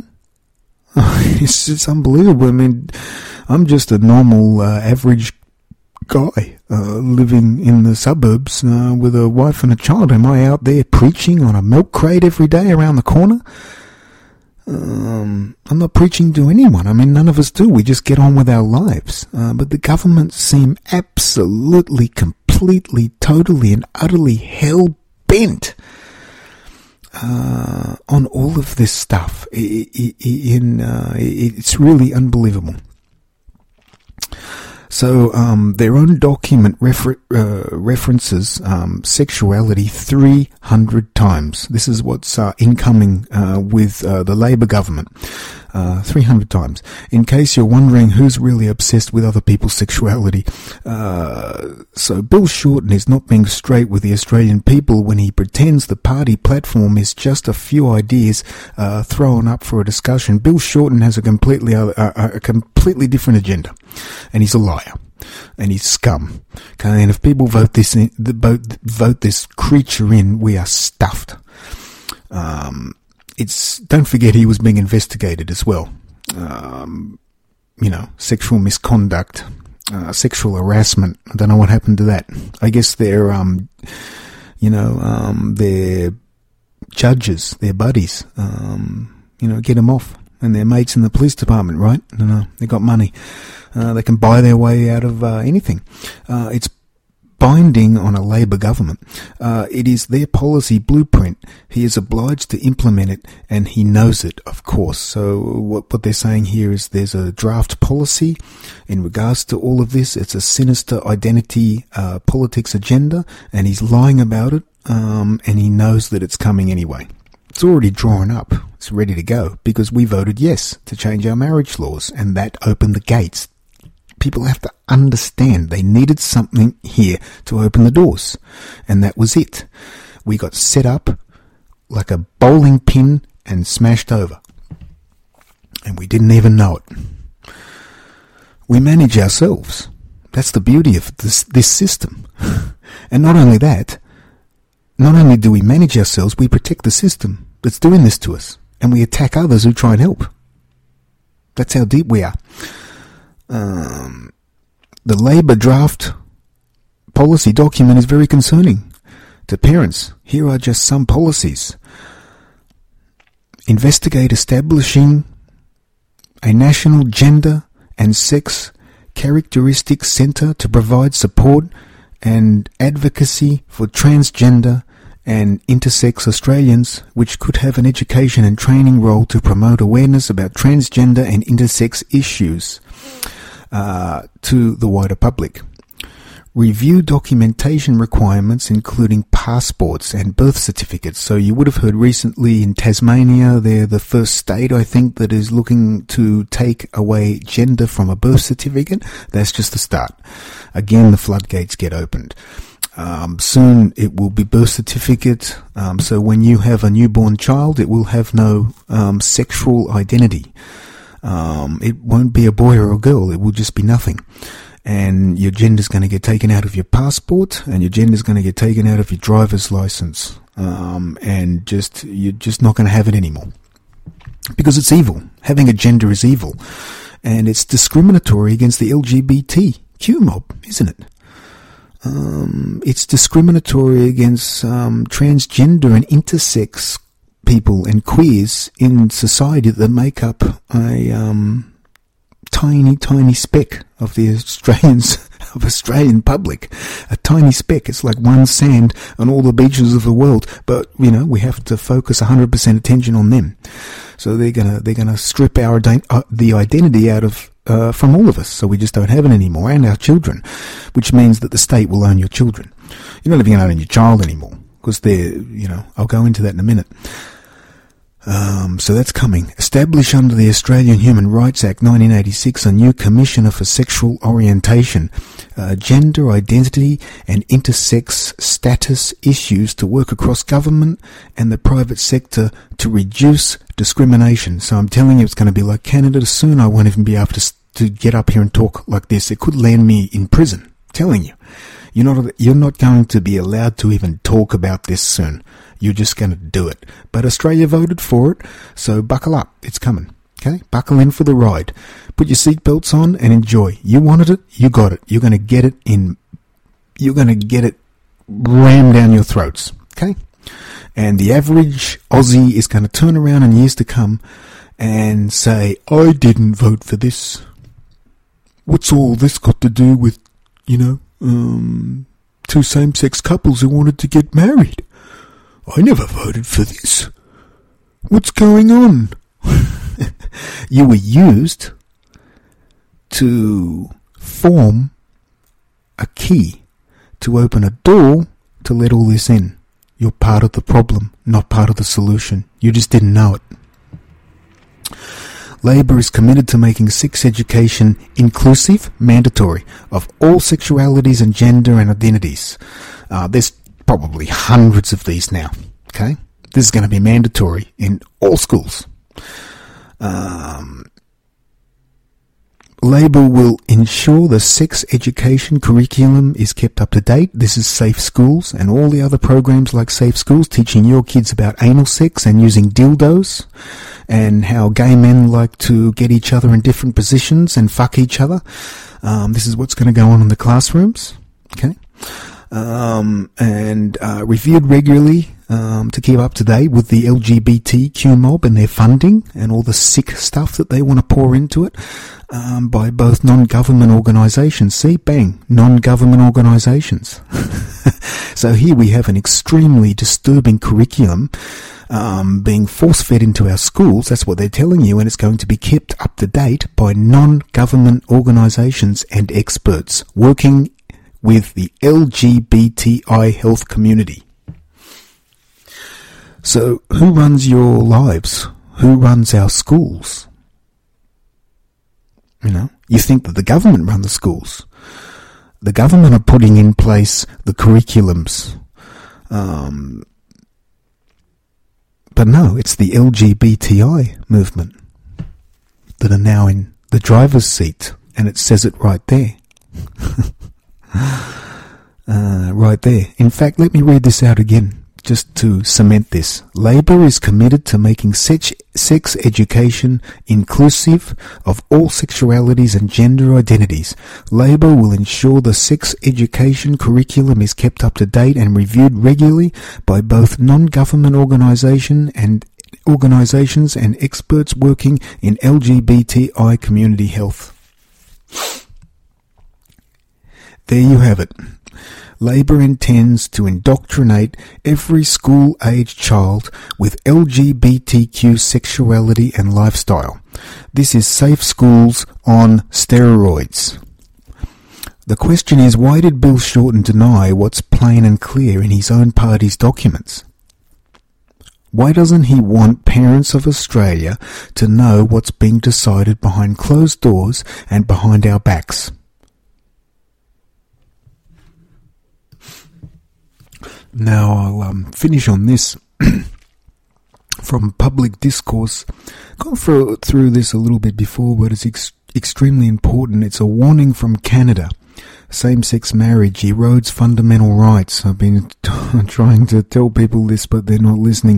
It's just unbelievable. I mean, I'm just a normal, uh, average guy uh, living in the suburbs uh, with a wife and a child. Am I out there preaching on a milk crate every day around the corner? Um, I'm not preaching to anyone. I mean, none of us do. We just get on with our lives. Uh, but the government seem absolutely, completely, totally, and utterly hell-bent uh, on all of this stuff. I, I, in uh, it's really unbelievable. So um, their own document refer- uh, references um, sexuality three hundred times. This is what's uh, incoming uh, with uh, the Labour government, uh, three hundred times. In case you're wondering who's really obsessed with other people's sexuality, uh, so Bill Shorten is not being straight with the Australian people when he pretends the party platform is just a few ideas uh, thrown up for a discussion. Bill Shorten has a completely uh, a completely different agenda, and he's a liar. And he's scum. Okay, and if people vote this in, vote, vote this creature in, we are stuffed. Um, it's don't forget he was being investigated as well. Um, you know, sexual misconduct, uh, sexual harassment. I don't know what happened to that. I guess they're, um, you know, um, they're judges, they're buddies. Um, you know, get them off. And they're mates in the police department, right? No, no, they got money. Uh, they can buy their way out of uh, anything. Uh, it's binding on a Labour government. Uh, it is their policy blueprint. He is obliged to implement it, and he knows it, of course. So what, what they're saying here is there's a draft policy in regards to all of this. It's a sinister identity uh, politics agenda, and he's lying about it, um, and he knows that it's coming anyway. It's already drawn up. It's ready to go because we voted yes to change our marriage laws, and that opened the gates. People have to understand they needed something here to open the doors, and that was it. We got set up like a bowling pin and smashed over, and we didn't even know it. We manage ourselves. That's the beauty of this, this system. And not only that, not only do we manage ourselves, we protect the system that's doing this to us, and we attack others who try and help. That's how deep we are. Um, the Labour draft policy document is very concerning to parents. Here are just some policies. Investigate establishing a national gender and sex characteristics centre to provide support and advocacy for transgender and intersex Australians, which could have an education and training role to promote awareness about transgender and intersex issues uh, to the wider public. Review documentation requirements, including passports and birth certificates. So you would have heard recently in Tasmania, they're the first state, I think, that is looking to take away gender from a birth certificate. That's just the start. Again, the floodgates get opened. Um, soon it will be birth certificate. Um, so when you have a newborn child, it will have no um, sexual identity. Um, it won't be a boy or a girl. It will just be nothing. And your gender's going to get taken out of your passport, and your gender's going to get taken out of your driver's license. Um, and just, you're just not going to have it anymore. Because it's evil. Having a gender is evil. And it's discriminatory against the L G B T Q mob, isn't it? Um, it's discriminatory against um, transgender and intersex people and queers in society that make up a um, tiny, tiny speck of the Australians, of Australian public. A tiny speck. It's like one sand on all the beaches of the world. But, you know, we have to focus one hundred percent attention on them. So they're gonna, they're gonna strip our, uh, the identity out of Uh, from all of us, so we just don't have it anymore, and our children, which means that the state will own your children. You're not even going to own your child anymore, because they're, you know, I'll go into that in a minute. Um, so that's coming. Establish under the Australian Human Rights Act nineteen eighty-six a new Commissioner for Sexual Orientation, uh, Gender Identity and Intersex Status Issues to work across government and the private sector to reduce discrimination. So I'm telling you, it's going to be like Canada. Soon I won't even be able to, to get up here and talk like this. It could land me in prison. I'm telling you. You're not, you're not going to be allowed to even talk about this soon. You're just going to do it. But Australia voted for it, so buckle up. It's coming. Okay? Buckle in for the ride. Put your seatbelts on and enjoy. You wanted it, you got it. You're going to get it in, you're going to get it rammed down your throats. Okay? And the average Aussie is going to turn around in years to come and say, I didn't vote for this. What's all this got to do with, you know, um, two same-sex couples who wanted to get married? I never voted for this. What's going on? You were used to form a key to open a door to let all this in. You're part of the problem, not part of the solution. You just didn't know it. Labor is committed to making sex education inclusive, mandatory, of all sexualities and gender and identities. Uh, there's probably hundreds of these now, okay? This is going to be mandatory in all schools. Um, Labor will ensure the sex education curriculum is kept up to date. This is Safe Schools and all the other programs like Safe Schools, teaching your kids about anal sex and using dildos and how gay men like to get each other in different positions and fuck each other. Um, this is what's going to go on in the classrooms. Okay. Um, and uh, reviewed regularly um, to keep up to date with the L G B T Q mob and their funding and all the sick stuff that they want to pour into it um, by both non-government organisations. See, bang, non-government organisations. So here we have an extremely disturbing curriculum um, being force-fed into our schools. That's what they're telling you, and it's going to be kept up to date by non-government organisations and experts working with the L G B T I health community. So who runs your lives? Who runs our schools? You know, you think that the government run the schools. The government are putting in place the curriculums. Um, but no, it's the L G B T I movement that are now in the driver's seat, and it says it right there. Uh, right there. In fact, let me read this out again, just to cement this. Labor is committed to making sex, sex education inclusive of all sexualities and gender identities. Labor will ensure the sex education curriculum is kept up to date and reviewed regularly by both non-government organisation and organisations and experts working in L G B T I community health. There you have it. Labor intends to indoctrinate every school-age child with L G B T Q sexuality and lifestyle. This is Safe Schools on steroids. The question is, why did Bill Shorten deny what's plain and clear in his own party's documents? Why doesn't he want parents of Australia to know what's being decided behind closed doors and behind our backs? Now I'll um, finish on this from Public Discourse. Gone through, through this a little bit before, but it's ex- extremely important. It's a warning from Canada. Same-sex marriage erodes fundamental rights. I've been t- trying to tell people this, but they're not listening.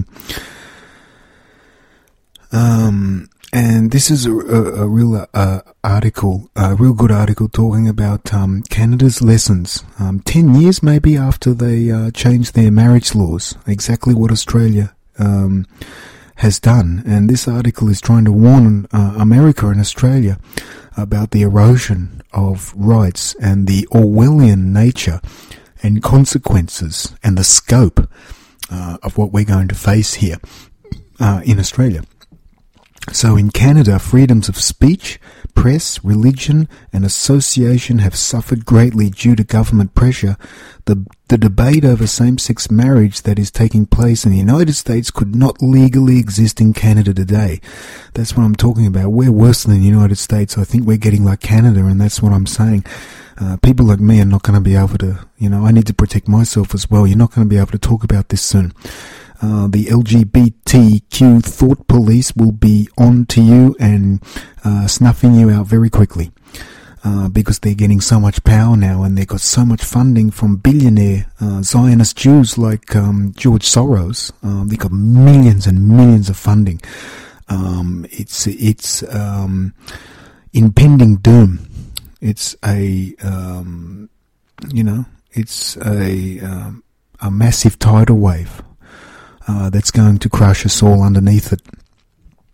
Um, and this is a, a, a real uh, article, a real good article talking about um, Canada's lessons. Um, ten years maybe after they uh, changed their marriage laws, exactly what Australia um, has done. And this article is trying to warn uh, America and Australia about the erosion of rights and the Orwellian nature and consequences and the scope uh, of what we're going to face here uh, in Australia. So in Canada, freedoms of speech, press, religion and association have suffered greatly due to government pressure. The, the debate over same-sex marriage that is taking place in the United States could not legally exist in Canada today. That's what I'm talking about. We're worse than the United States. I think we're getting like Canada, and that's what I'm saying. Uh, people like me are not going to be able to, you know, I need to protect myself as well. You're not going to be able to talk about this soon. Uh, the L G B T Q thought police will be on to you and uh, snuffing you out very quickly uh, because they're getting so much power now, and they've got so much funding from billionaire uh, Zionist Jews like um, George Soros. Um, they've got millions and millions of funding. Um, it's it's um, impending doom. It's a um, you know it's a um, a massive tidal wave. Uh, that's going to crush us all underneath it.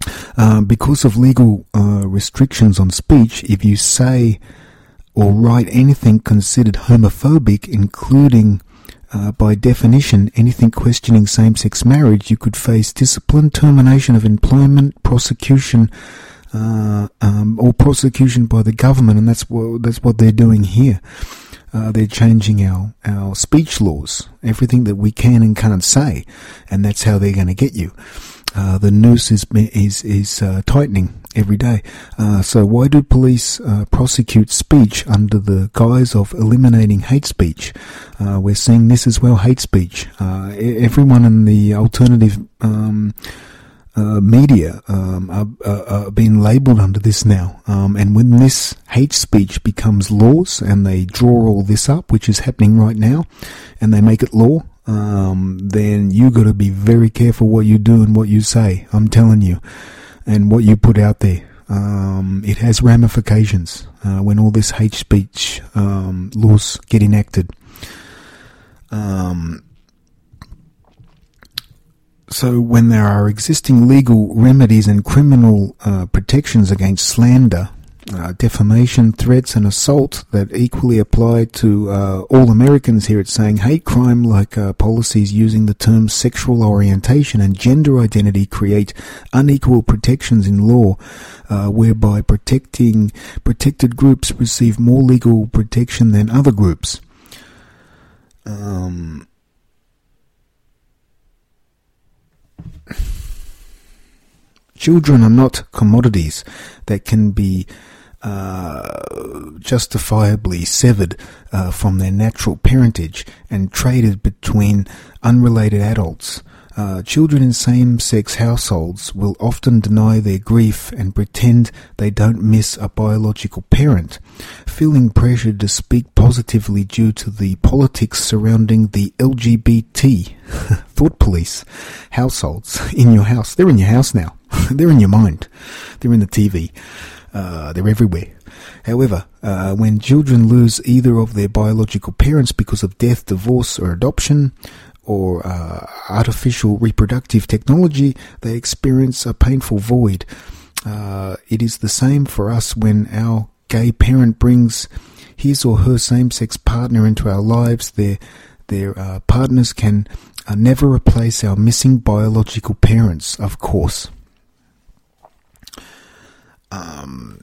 Uh, because of legal uh, restrictions on speech, if you say or write anything considered homophobic, including, uh, by definition, anything questioning same-sex marriage, you could face discipline, termination of employment, prosecution, uh, um, or prosecution by the government, and that's what that's what they're doing here. Uh, they're changing our, our speech laws, everything that we can and can't say, and that's how they're going to get you. Uh, the noose is is is uh, tightening every day. Uh, so why do police uh, prosecute speech under the guise of eliminating hate speech? Uh, we're seeing this as well, hate speech. Uh, everyone in the alternative um, uh, media um, are, are, are being labelled under this now. Um, and when this hate speech becomes laws and they draw all this up, which is happening right now, and they make it law, Um, then you got to be very careful what you do and what you say. I'm telling you, and what you put out there. Um, it has ramifications uh, when all this hate speech um, laws get enacted. Um, so when there are existing legal remedies and criminal uh, protections against slander, Uh, defamation, threats and assault that equally apply to uh, all Americans here, it's saying hate crime like uh, policies using the terms sexual orientation and gender identity create unequal protections in law, uh, whereby protecting protected groups receive more legal protection than other groups. Um, children are not commodities that can be Uh, justifiably severed uh, from their natural parentage and traded between unrelated adults. Uh, children in same-sex households will often deny their grief and pretend they don't miss a biological parent, feeling pressured to speak positively due to the politics surrounding the L G B T thought police households in your house. They're in your house now. They're in your mind. They're in the T V. Uh, they're everywhere. However, uh, when children lose either of their biological parents because of death, divorce, or adoption, or uh, artificial reproductive technology, they experience a painful void. Uh, it is the same for us when our gay parent brings his or her same-sex partner into our lives. Their, their uh, partners can uh, never replace our missing biological parents, of course. Um,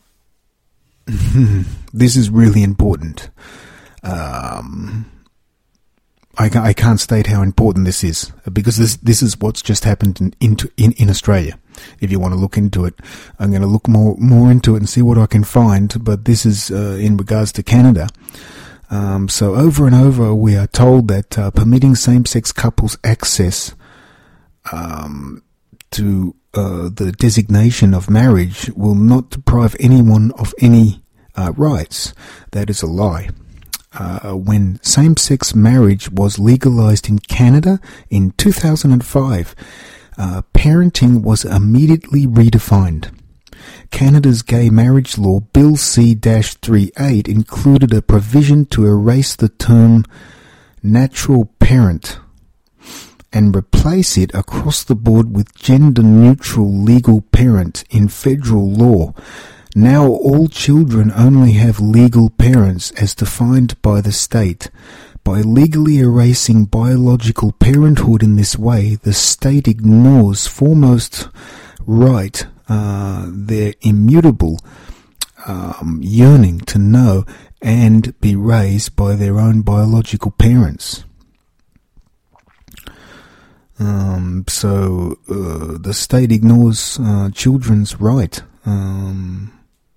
this is really important. Um, I, I can't state how important this is, because this this is what's just happened in into in, in Australia. If you want to look into it, I'm going to look more more into it and see what I can find. But this is uh, in regards to Canada. Um, so over and over, we are told that uh, permitting same-sex couples access um, to Uh, the designation of marriage will not deprive anyone of any uh, rights. That is a lie. Uh, when same-sex marriage was legalized in Canada in two thousand five, uh, parenting was immediately redefined. Canada's gay marriage law, Bill C thirty-eight, included a provision to erase the term natural parent and replace it across the board with gender-neutral legal parent in federal law. Now all children only have legal parents as defined by the state. By legally erasing biological parenthood in this way, the state ignores foremost right, uh, their immutable um, yearning to know and be raised by their own biological parents. Um, so uh, the state ignores uh, children's right um,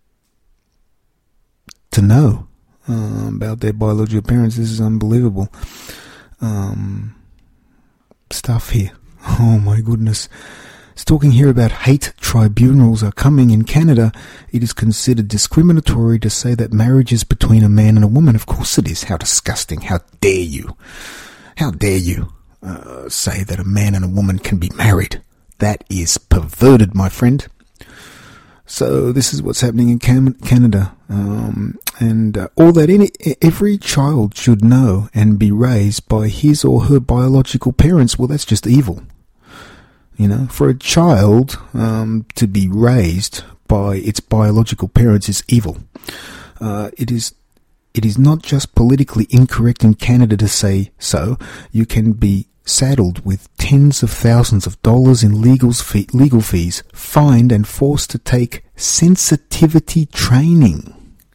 to know uh, about their biological parents. This is unbelievable um, stuff here. Oh my goodness. It's talking here about hate tribunals are coming in Canada. It is considered discriminatory to say that marriage is between a man and a woman. Of course it is. How disgusting. How dare you? How dare you? Uh, say that a man and a woman can be married. That is perverted, my friend. So this is what's happening in Cam- Canada, um, and uh, all that any every child should know and be raised by his or her biological parents. Well, that's just evil. You know, for a child um, to be raised by its biological parents is evil. Uh, it is it is not just politically incorrect in Canada to say so. You can be saddled with tens of thousands of dollars in legal, fee, legal fees, fined and forced to take sensitivity training.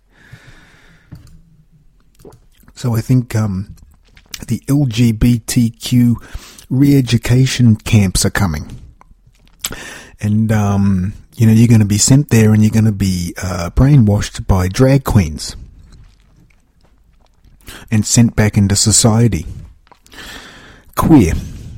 So I think um, the L G B T Q re-education camps are coming. And, um, you know, you're going to be sent there and you're going to be uh, brainwashed by drag queens and sent back into society. Queer.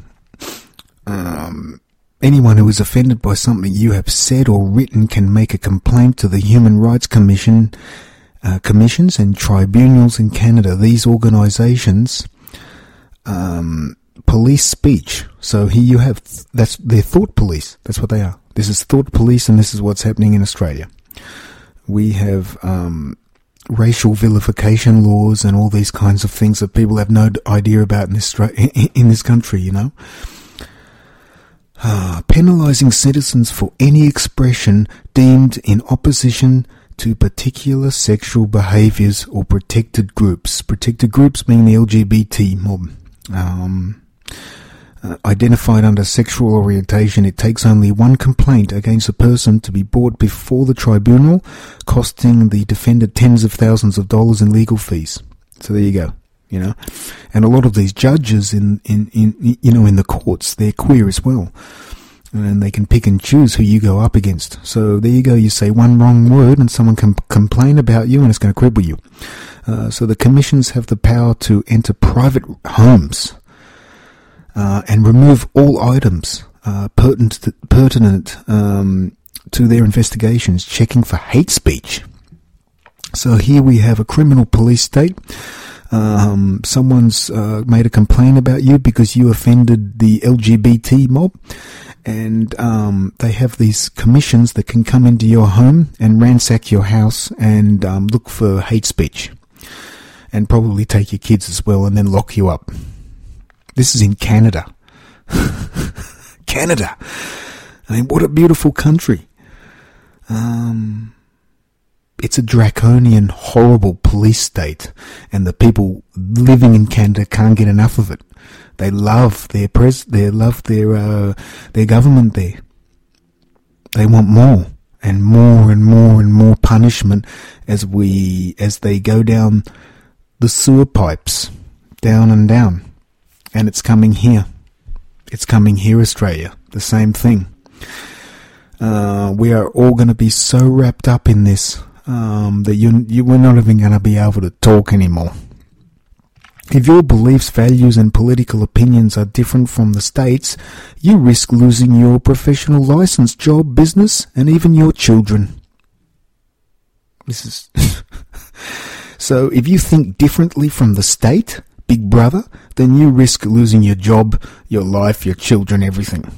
Um, anyone who is offended by something you have said or written can make a complaint to the Human Rights Commission, uh, commissions and tribunals in Canada. These organisations um, police speech. So here you have, th- that's their thought police. That's what they are. This is thought police, and this is what's happening in Australia. We have um, racial vilification laws and all these kinds of things that people have no idea about in this in this country, you know. Ah, penalising citizens for any expression deemed in opposition to particular sexual behaviours or protected groups. Protected groups being the L G B T mob. Um, uh, identified under sexual orientation, it takes only one complaint against a person to be brought before the tribunal, costing the defendant tens of thousands of dollars in legal fees. So there you go, you know. And a lot of these judges in, in, in you know, in the courts, they're queer as well. And they can pick and choose who you go up against. So there you go, you say one wrong word and someone can complain about you and it's going to cripple you. Uh, so the commissions have the power to enter private homes uh, and remove all items uh, pertinent to, pertinent um, to their investigations, checking for hate speech. So here we have a criminal police state. Um, someone's uh, made a complaint about you because you offended the L G B T mob, and um, they have these commissions that can come into your home and ransack your house and um, look for hate speech, and probably take your kids as well and then lock you up. This is in Canada. Canada. I mean, what a beautiful country. Um... It's a draconian, horrible police state, and the people living in Canada can't get enough of it. They love their pres, they love their uh, their government there. They want more and more and more and more punishment as we as they go down the sewer pipes, down and down, and it's coming here. It's coming here, Australia. The same thing. Uh, we are all going to be so wrapped up in this. Um, that you, you we're not even going to be able to talk anymore. If your beliefs, values and political opinions are different from the state's, you risk losing your professional license, job, business and even your children. This is so if you think differently from the state, Big Brother, then you risk losing your job, your life, your children, everything.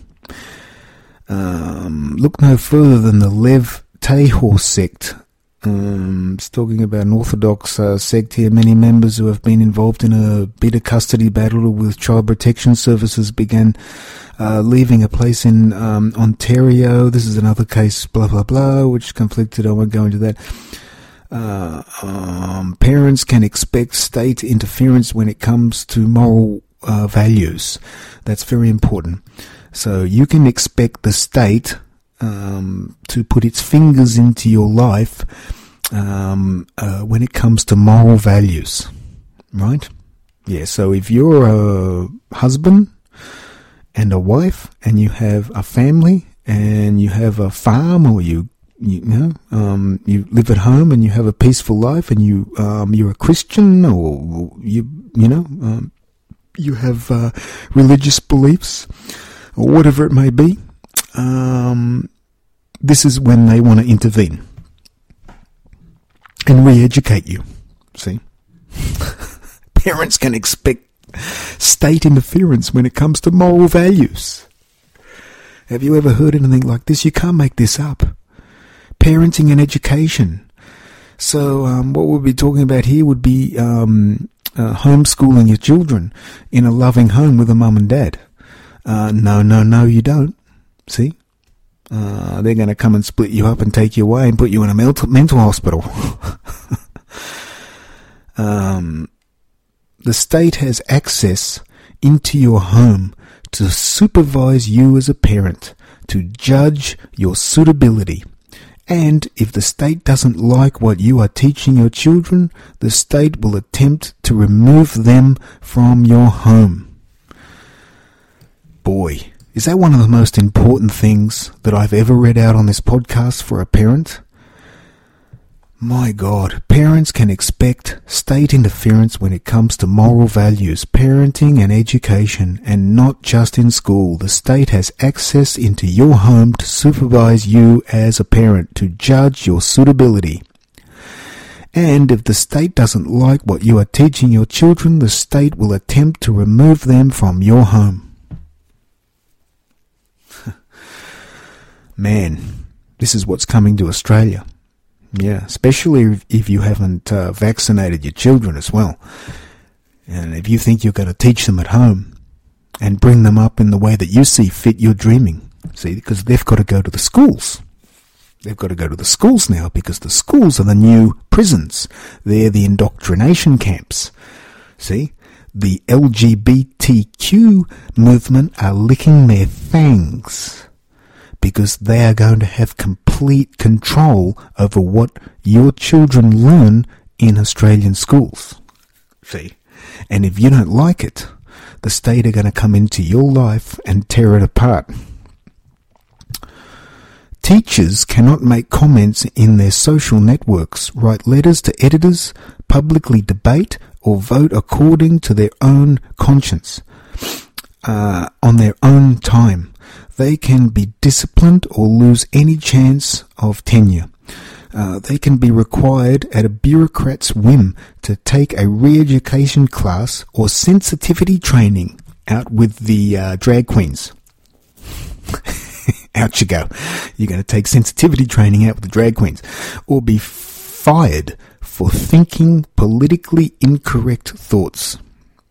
Um, look no further than the Lev Tahor sect. Um, it's talking about an Orthodox uh, sect here. Many members who have been involved in a bitter custody battle with Child Protection Services began uh, leaving a place in um, Ontario. This is another case, blah, blah, blah, which conflicted. I won't go into that. Uh, um, parents can expect state interference when it comes to moral uh, values. That's very important. So you can expect the state Um, to put its fingers into your life um, uh, when it comes to moral values, right? Yeah, so if you're a husband and a wife and you have a family and you have a farm, or you you know um, you live at home and you have a peaceful life, and you um, you're a Christian, or you you know um, you have uh, religious beliefs or whatever it may be. Um, this is when they want to intervene and re-educate you. See? Parents can expect state interference when it comes to moral values. Have you ever heard anything like this? You can't make this up. Parenting and education. So um, what we'll be talking about here would be um, uh, homeschooling your children in a loving home with a mum and dad. Uh, no, no, no, you don't. See? Uh, they're going to come and split you up and take you away and put you in a mental, mental hospital. um, the state has access into your home to supervise you as a parent, to judge your suitability. And if the state doesn't like what you are teaching your children, the state will attempt to remove them from your home. Boy, is that one of the most important things that I've ever read out on this podcast for a parent? My God, parents can expect state interference when it comes to moral values, parenting and education, and not just in school. The state has access into your home to supervise you as a parent, to judge your suitability. And if the state doesn't like what you are teaching your children, the state will attempt to remove them from your home. Man, this is what's coming to Australia. Yeah, especially if you haven't uh, vaccinated your children as well. And if you think you're going to teach them at home and bring them up in the way that you see fit, you're dreaming. See, because they've got to go to the schools. They've got to go to the schools now because the schools are the new prisons. They're the indoctrination camps. See, the L G B T Q movement are licking their fangs, because they are going to have complete control over what your children learn in Australian schools. See? And if you don't like it, the state are going to come into your life and tear it apart. Teachers cannot make comments in their social networks, write letters to editors, publicly debate, or vote according to their own conscience, uh, on their own time. They can be disciplined or lose any chance of tenure. Uh, they can be required at a bureaucrat's whim to take a re-education class or sensitivity training out with the uh, drag queens. Out you go. You're going to take sensitivity training out with the drag queens. Or be fired for thinking politically incorrect thoughts.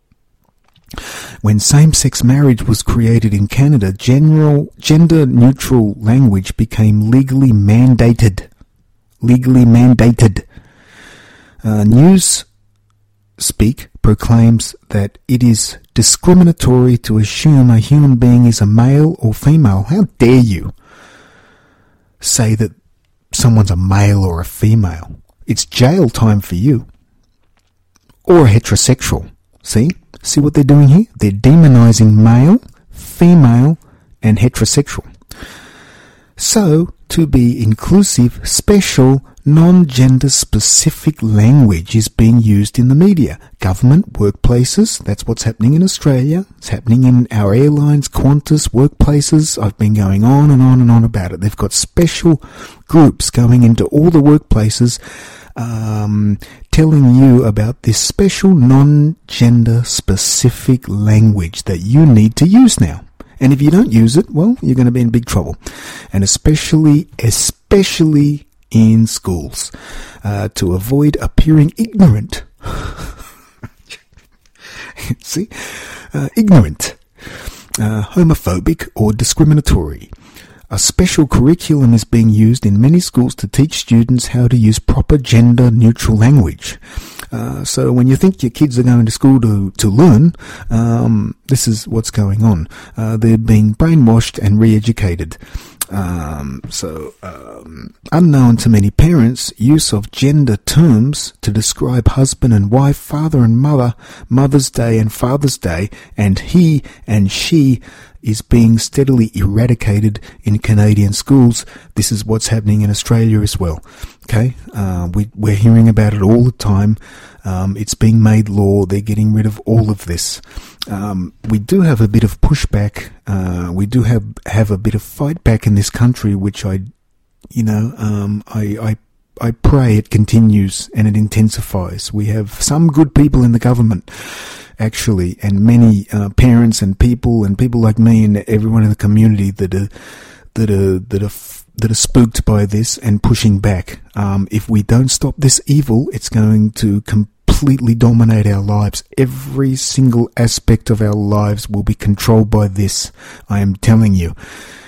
When same-sex marriage was created in Canada, general gender-neutral language became legally mandated. Legally mandated. Uh, Newspeak proclaims that it is discriminatory to assume a human being is a male or female. How dare you say that someone's a male or a female? It's jail time for you. Or heterosexual. See? See what they're doing here? They're demonizing male, female, and heterosexual. So, to be inclusive, special, non-gender specific language is being used in the media. Government, workplaces, that's what's happening in Australia. It's happening in our airlines, Qantas, workplaces. I've been going on and on and on about it. They've got special groups going into all the workplaces, um, telling you about this special non-gender specific language that you need to use now. And if you don't use it, well, you're going to be in big trouble. And especially, especially in schools, uh, to avoid appearing ignorant. See? Uh, ignorant, uh, homophobic, or discriminatory. A special curriculum is being used in many schools to teach students how to use proper gender-neutral language. Uh, so when you think your kids are going to school to, to learn, um, this is what's going on. Uh, they're being brainwashed and re-educated. Um, so, um, unknown to many parents, use of gender terms to describe husband and wife, father and mother, Mother's Day and Father's Day, and he and she is being steadily eradicated in Canadian schools. This is what's happening in Australia as well. Okay, uh, we, we're hearing about it all the time. Um, it's being made law. They're getting rid of all of this. Um, we do have a bit of pushback. Uh, we do have have a bit of fight back in this country, which I, you know, um, I, I I pray it continues and it intensifies. We have some good people in the government, actually, and many uh, parents and people and people like me and everyone in the community that are that are that are that are spooked by this and pushing back. Um, if we don't stop this evil, it's going to completely dominate our lives. Every single aspect of our lives will be controlled by this. I am telling you.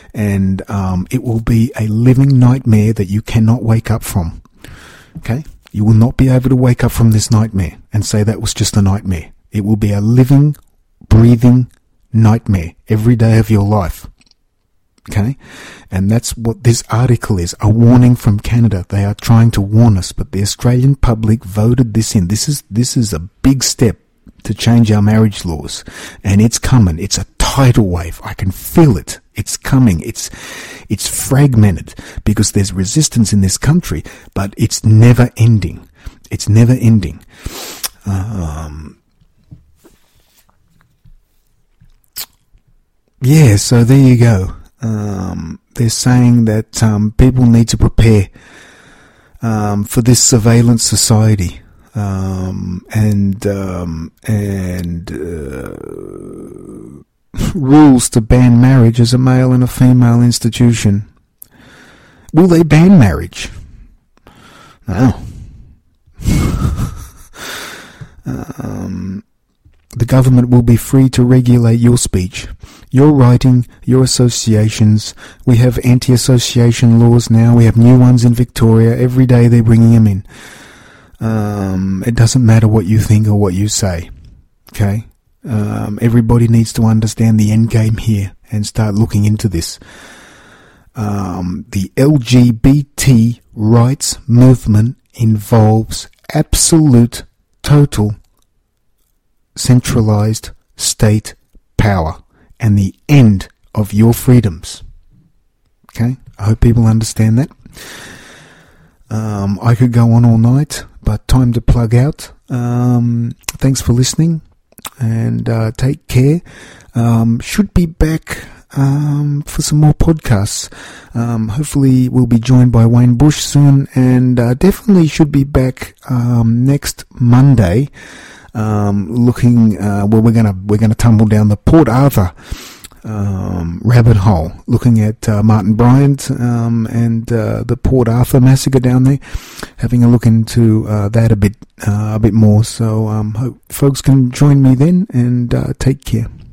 and um, it will be a living nightmare that you cannot wake up from. Okay? You will not be able to wake up from this nightmare and say that was just a nightmare. It will be a living, breathing nightmare every day of your life. Okay? And that's what this article is, a warning from Canada. They are trying to warn us, but the Australian public voted this in. This is, this is a big step to change our marriage laws, and it's coming. It's a tidal wave. I can feel it. It's coming. It's it's fragmented because there's resistance in this country, but it's never ending. It's never ending. Um, yeah, so there you go. Um, they're saying that um, people need to prepare um, for this surveillance society. Um, and, um, and, uh, rules to ban marriage as a male and a female institution. Will they ban marriage? No. um, the government will be free to regulate your speech, your writing, your associations. We have anti-association laws now. We have new ones in Victoria. Every day they're bringing them in. Um, it doesn't matter what you think or what you say, okay? Um, everybody needs to understand the end game here and start looking into this. Um, the L G B T rights movement involves absolute, total, centralized state power and the end of your freedoms. Okay? I hope people understand that. Um, I could go on all night, but time to plug out. Um, thanks for listening, and uh, take care. Um, should be back um, for some more podcasts. Um, hopefully we'll be joined by Wayne Bush soon, and uh, definitely should be back um, next Monday. Um, looking, uh, well, we're gonna we're gonna tumble down the Port Arthur Um, rabbit hole, looking at uh, Martin Bryant um, and uh, the Port Arthur massacre down there, having a look into uh, that a bit uh, a bit more. So um, hope folks can join me then, and uh, take care.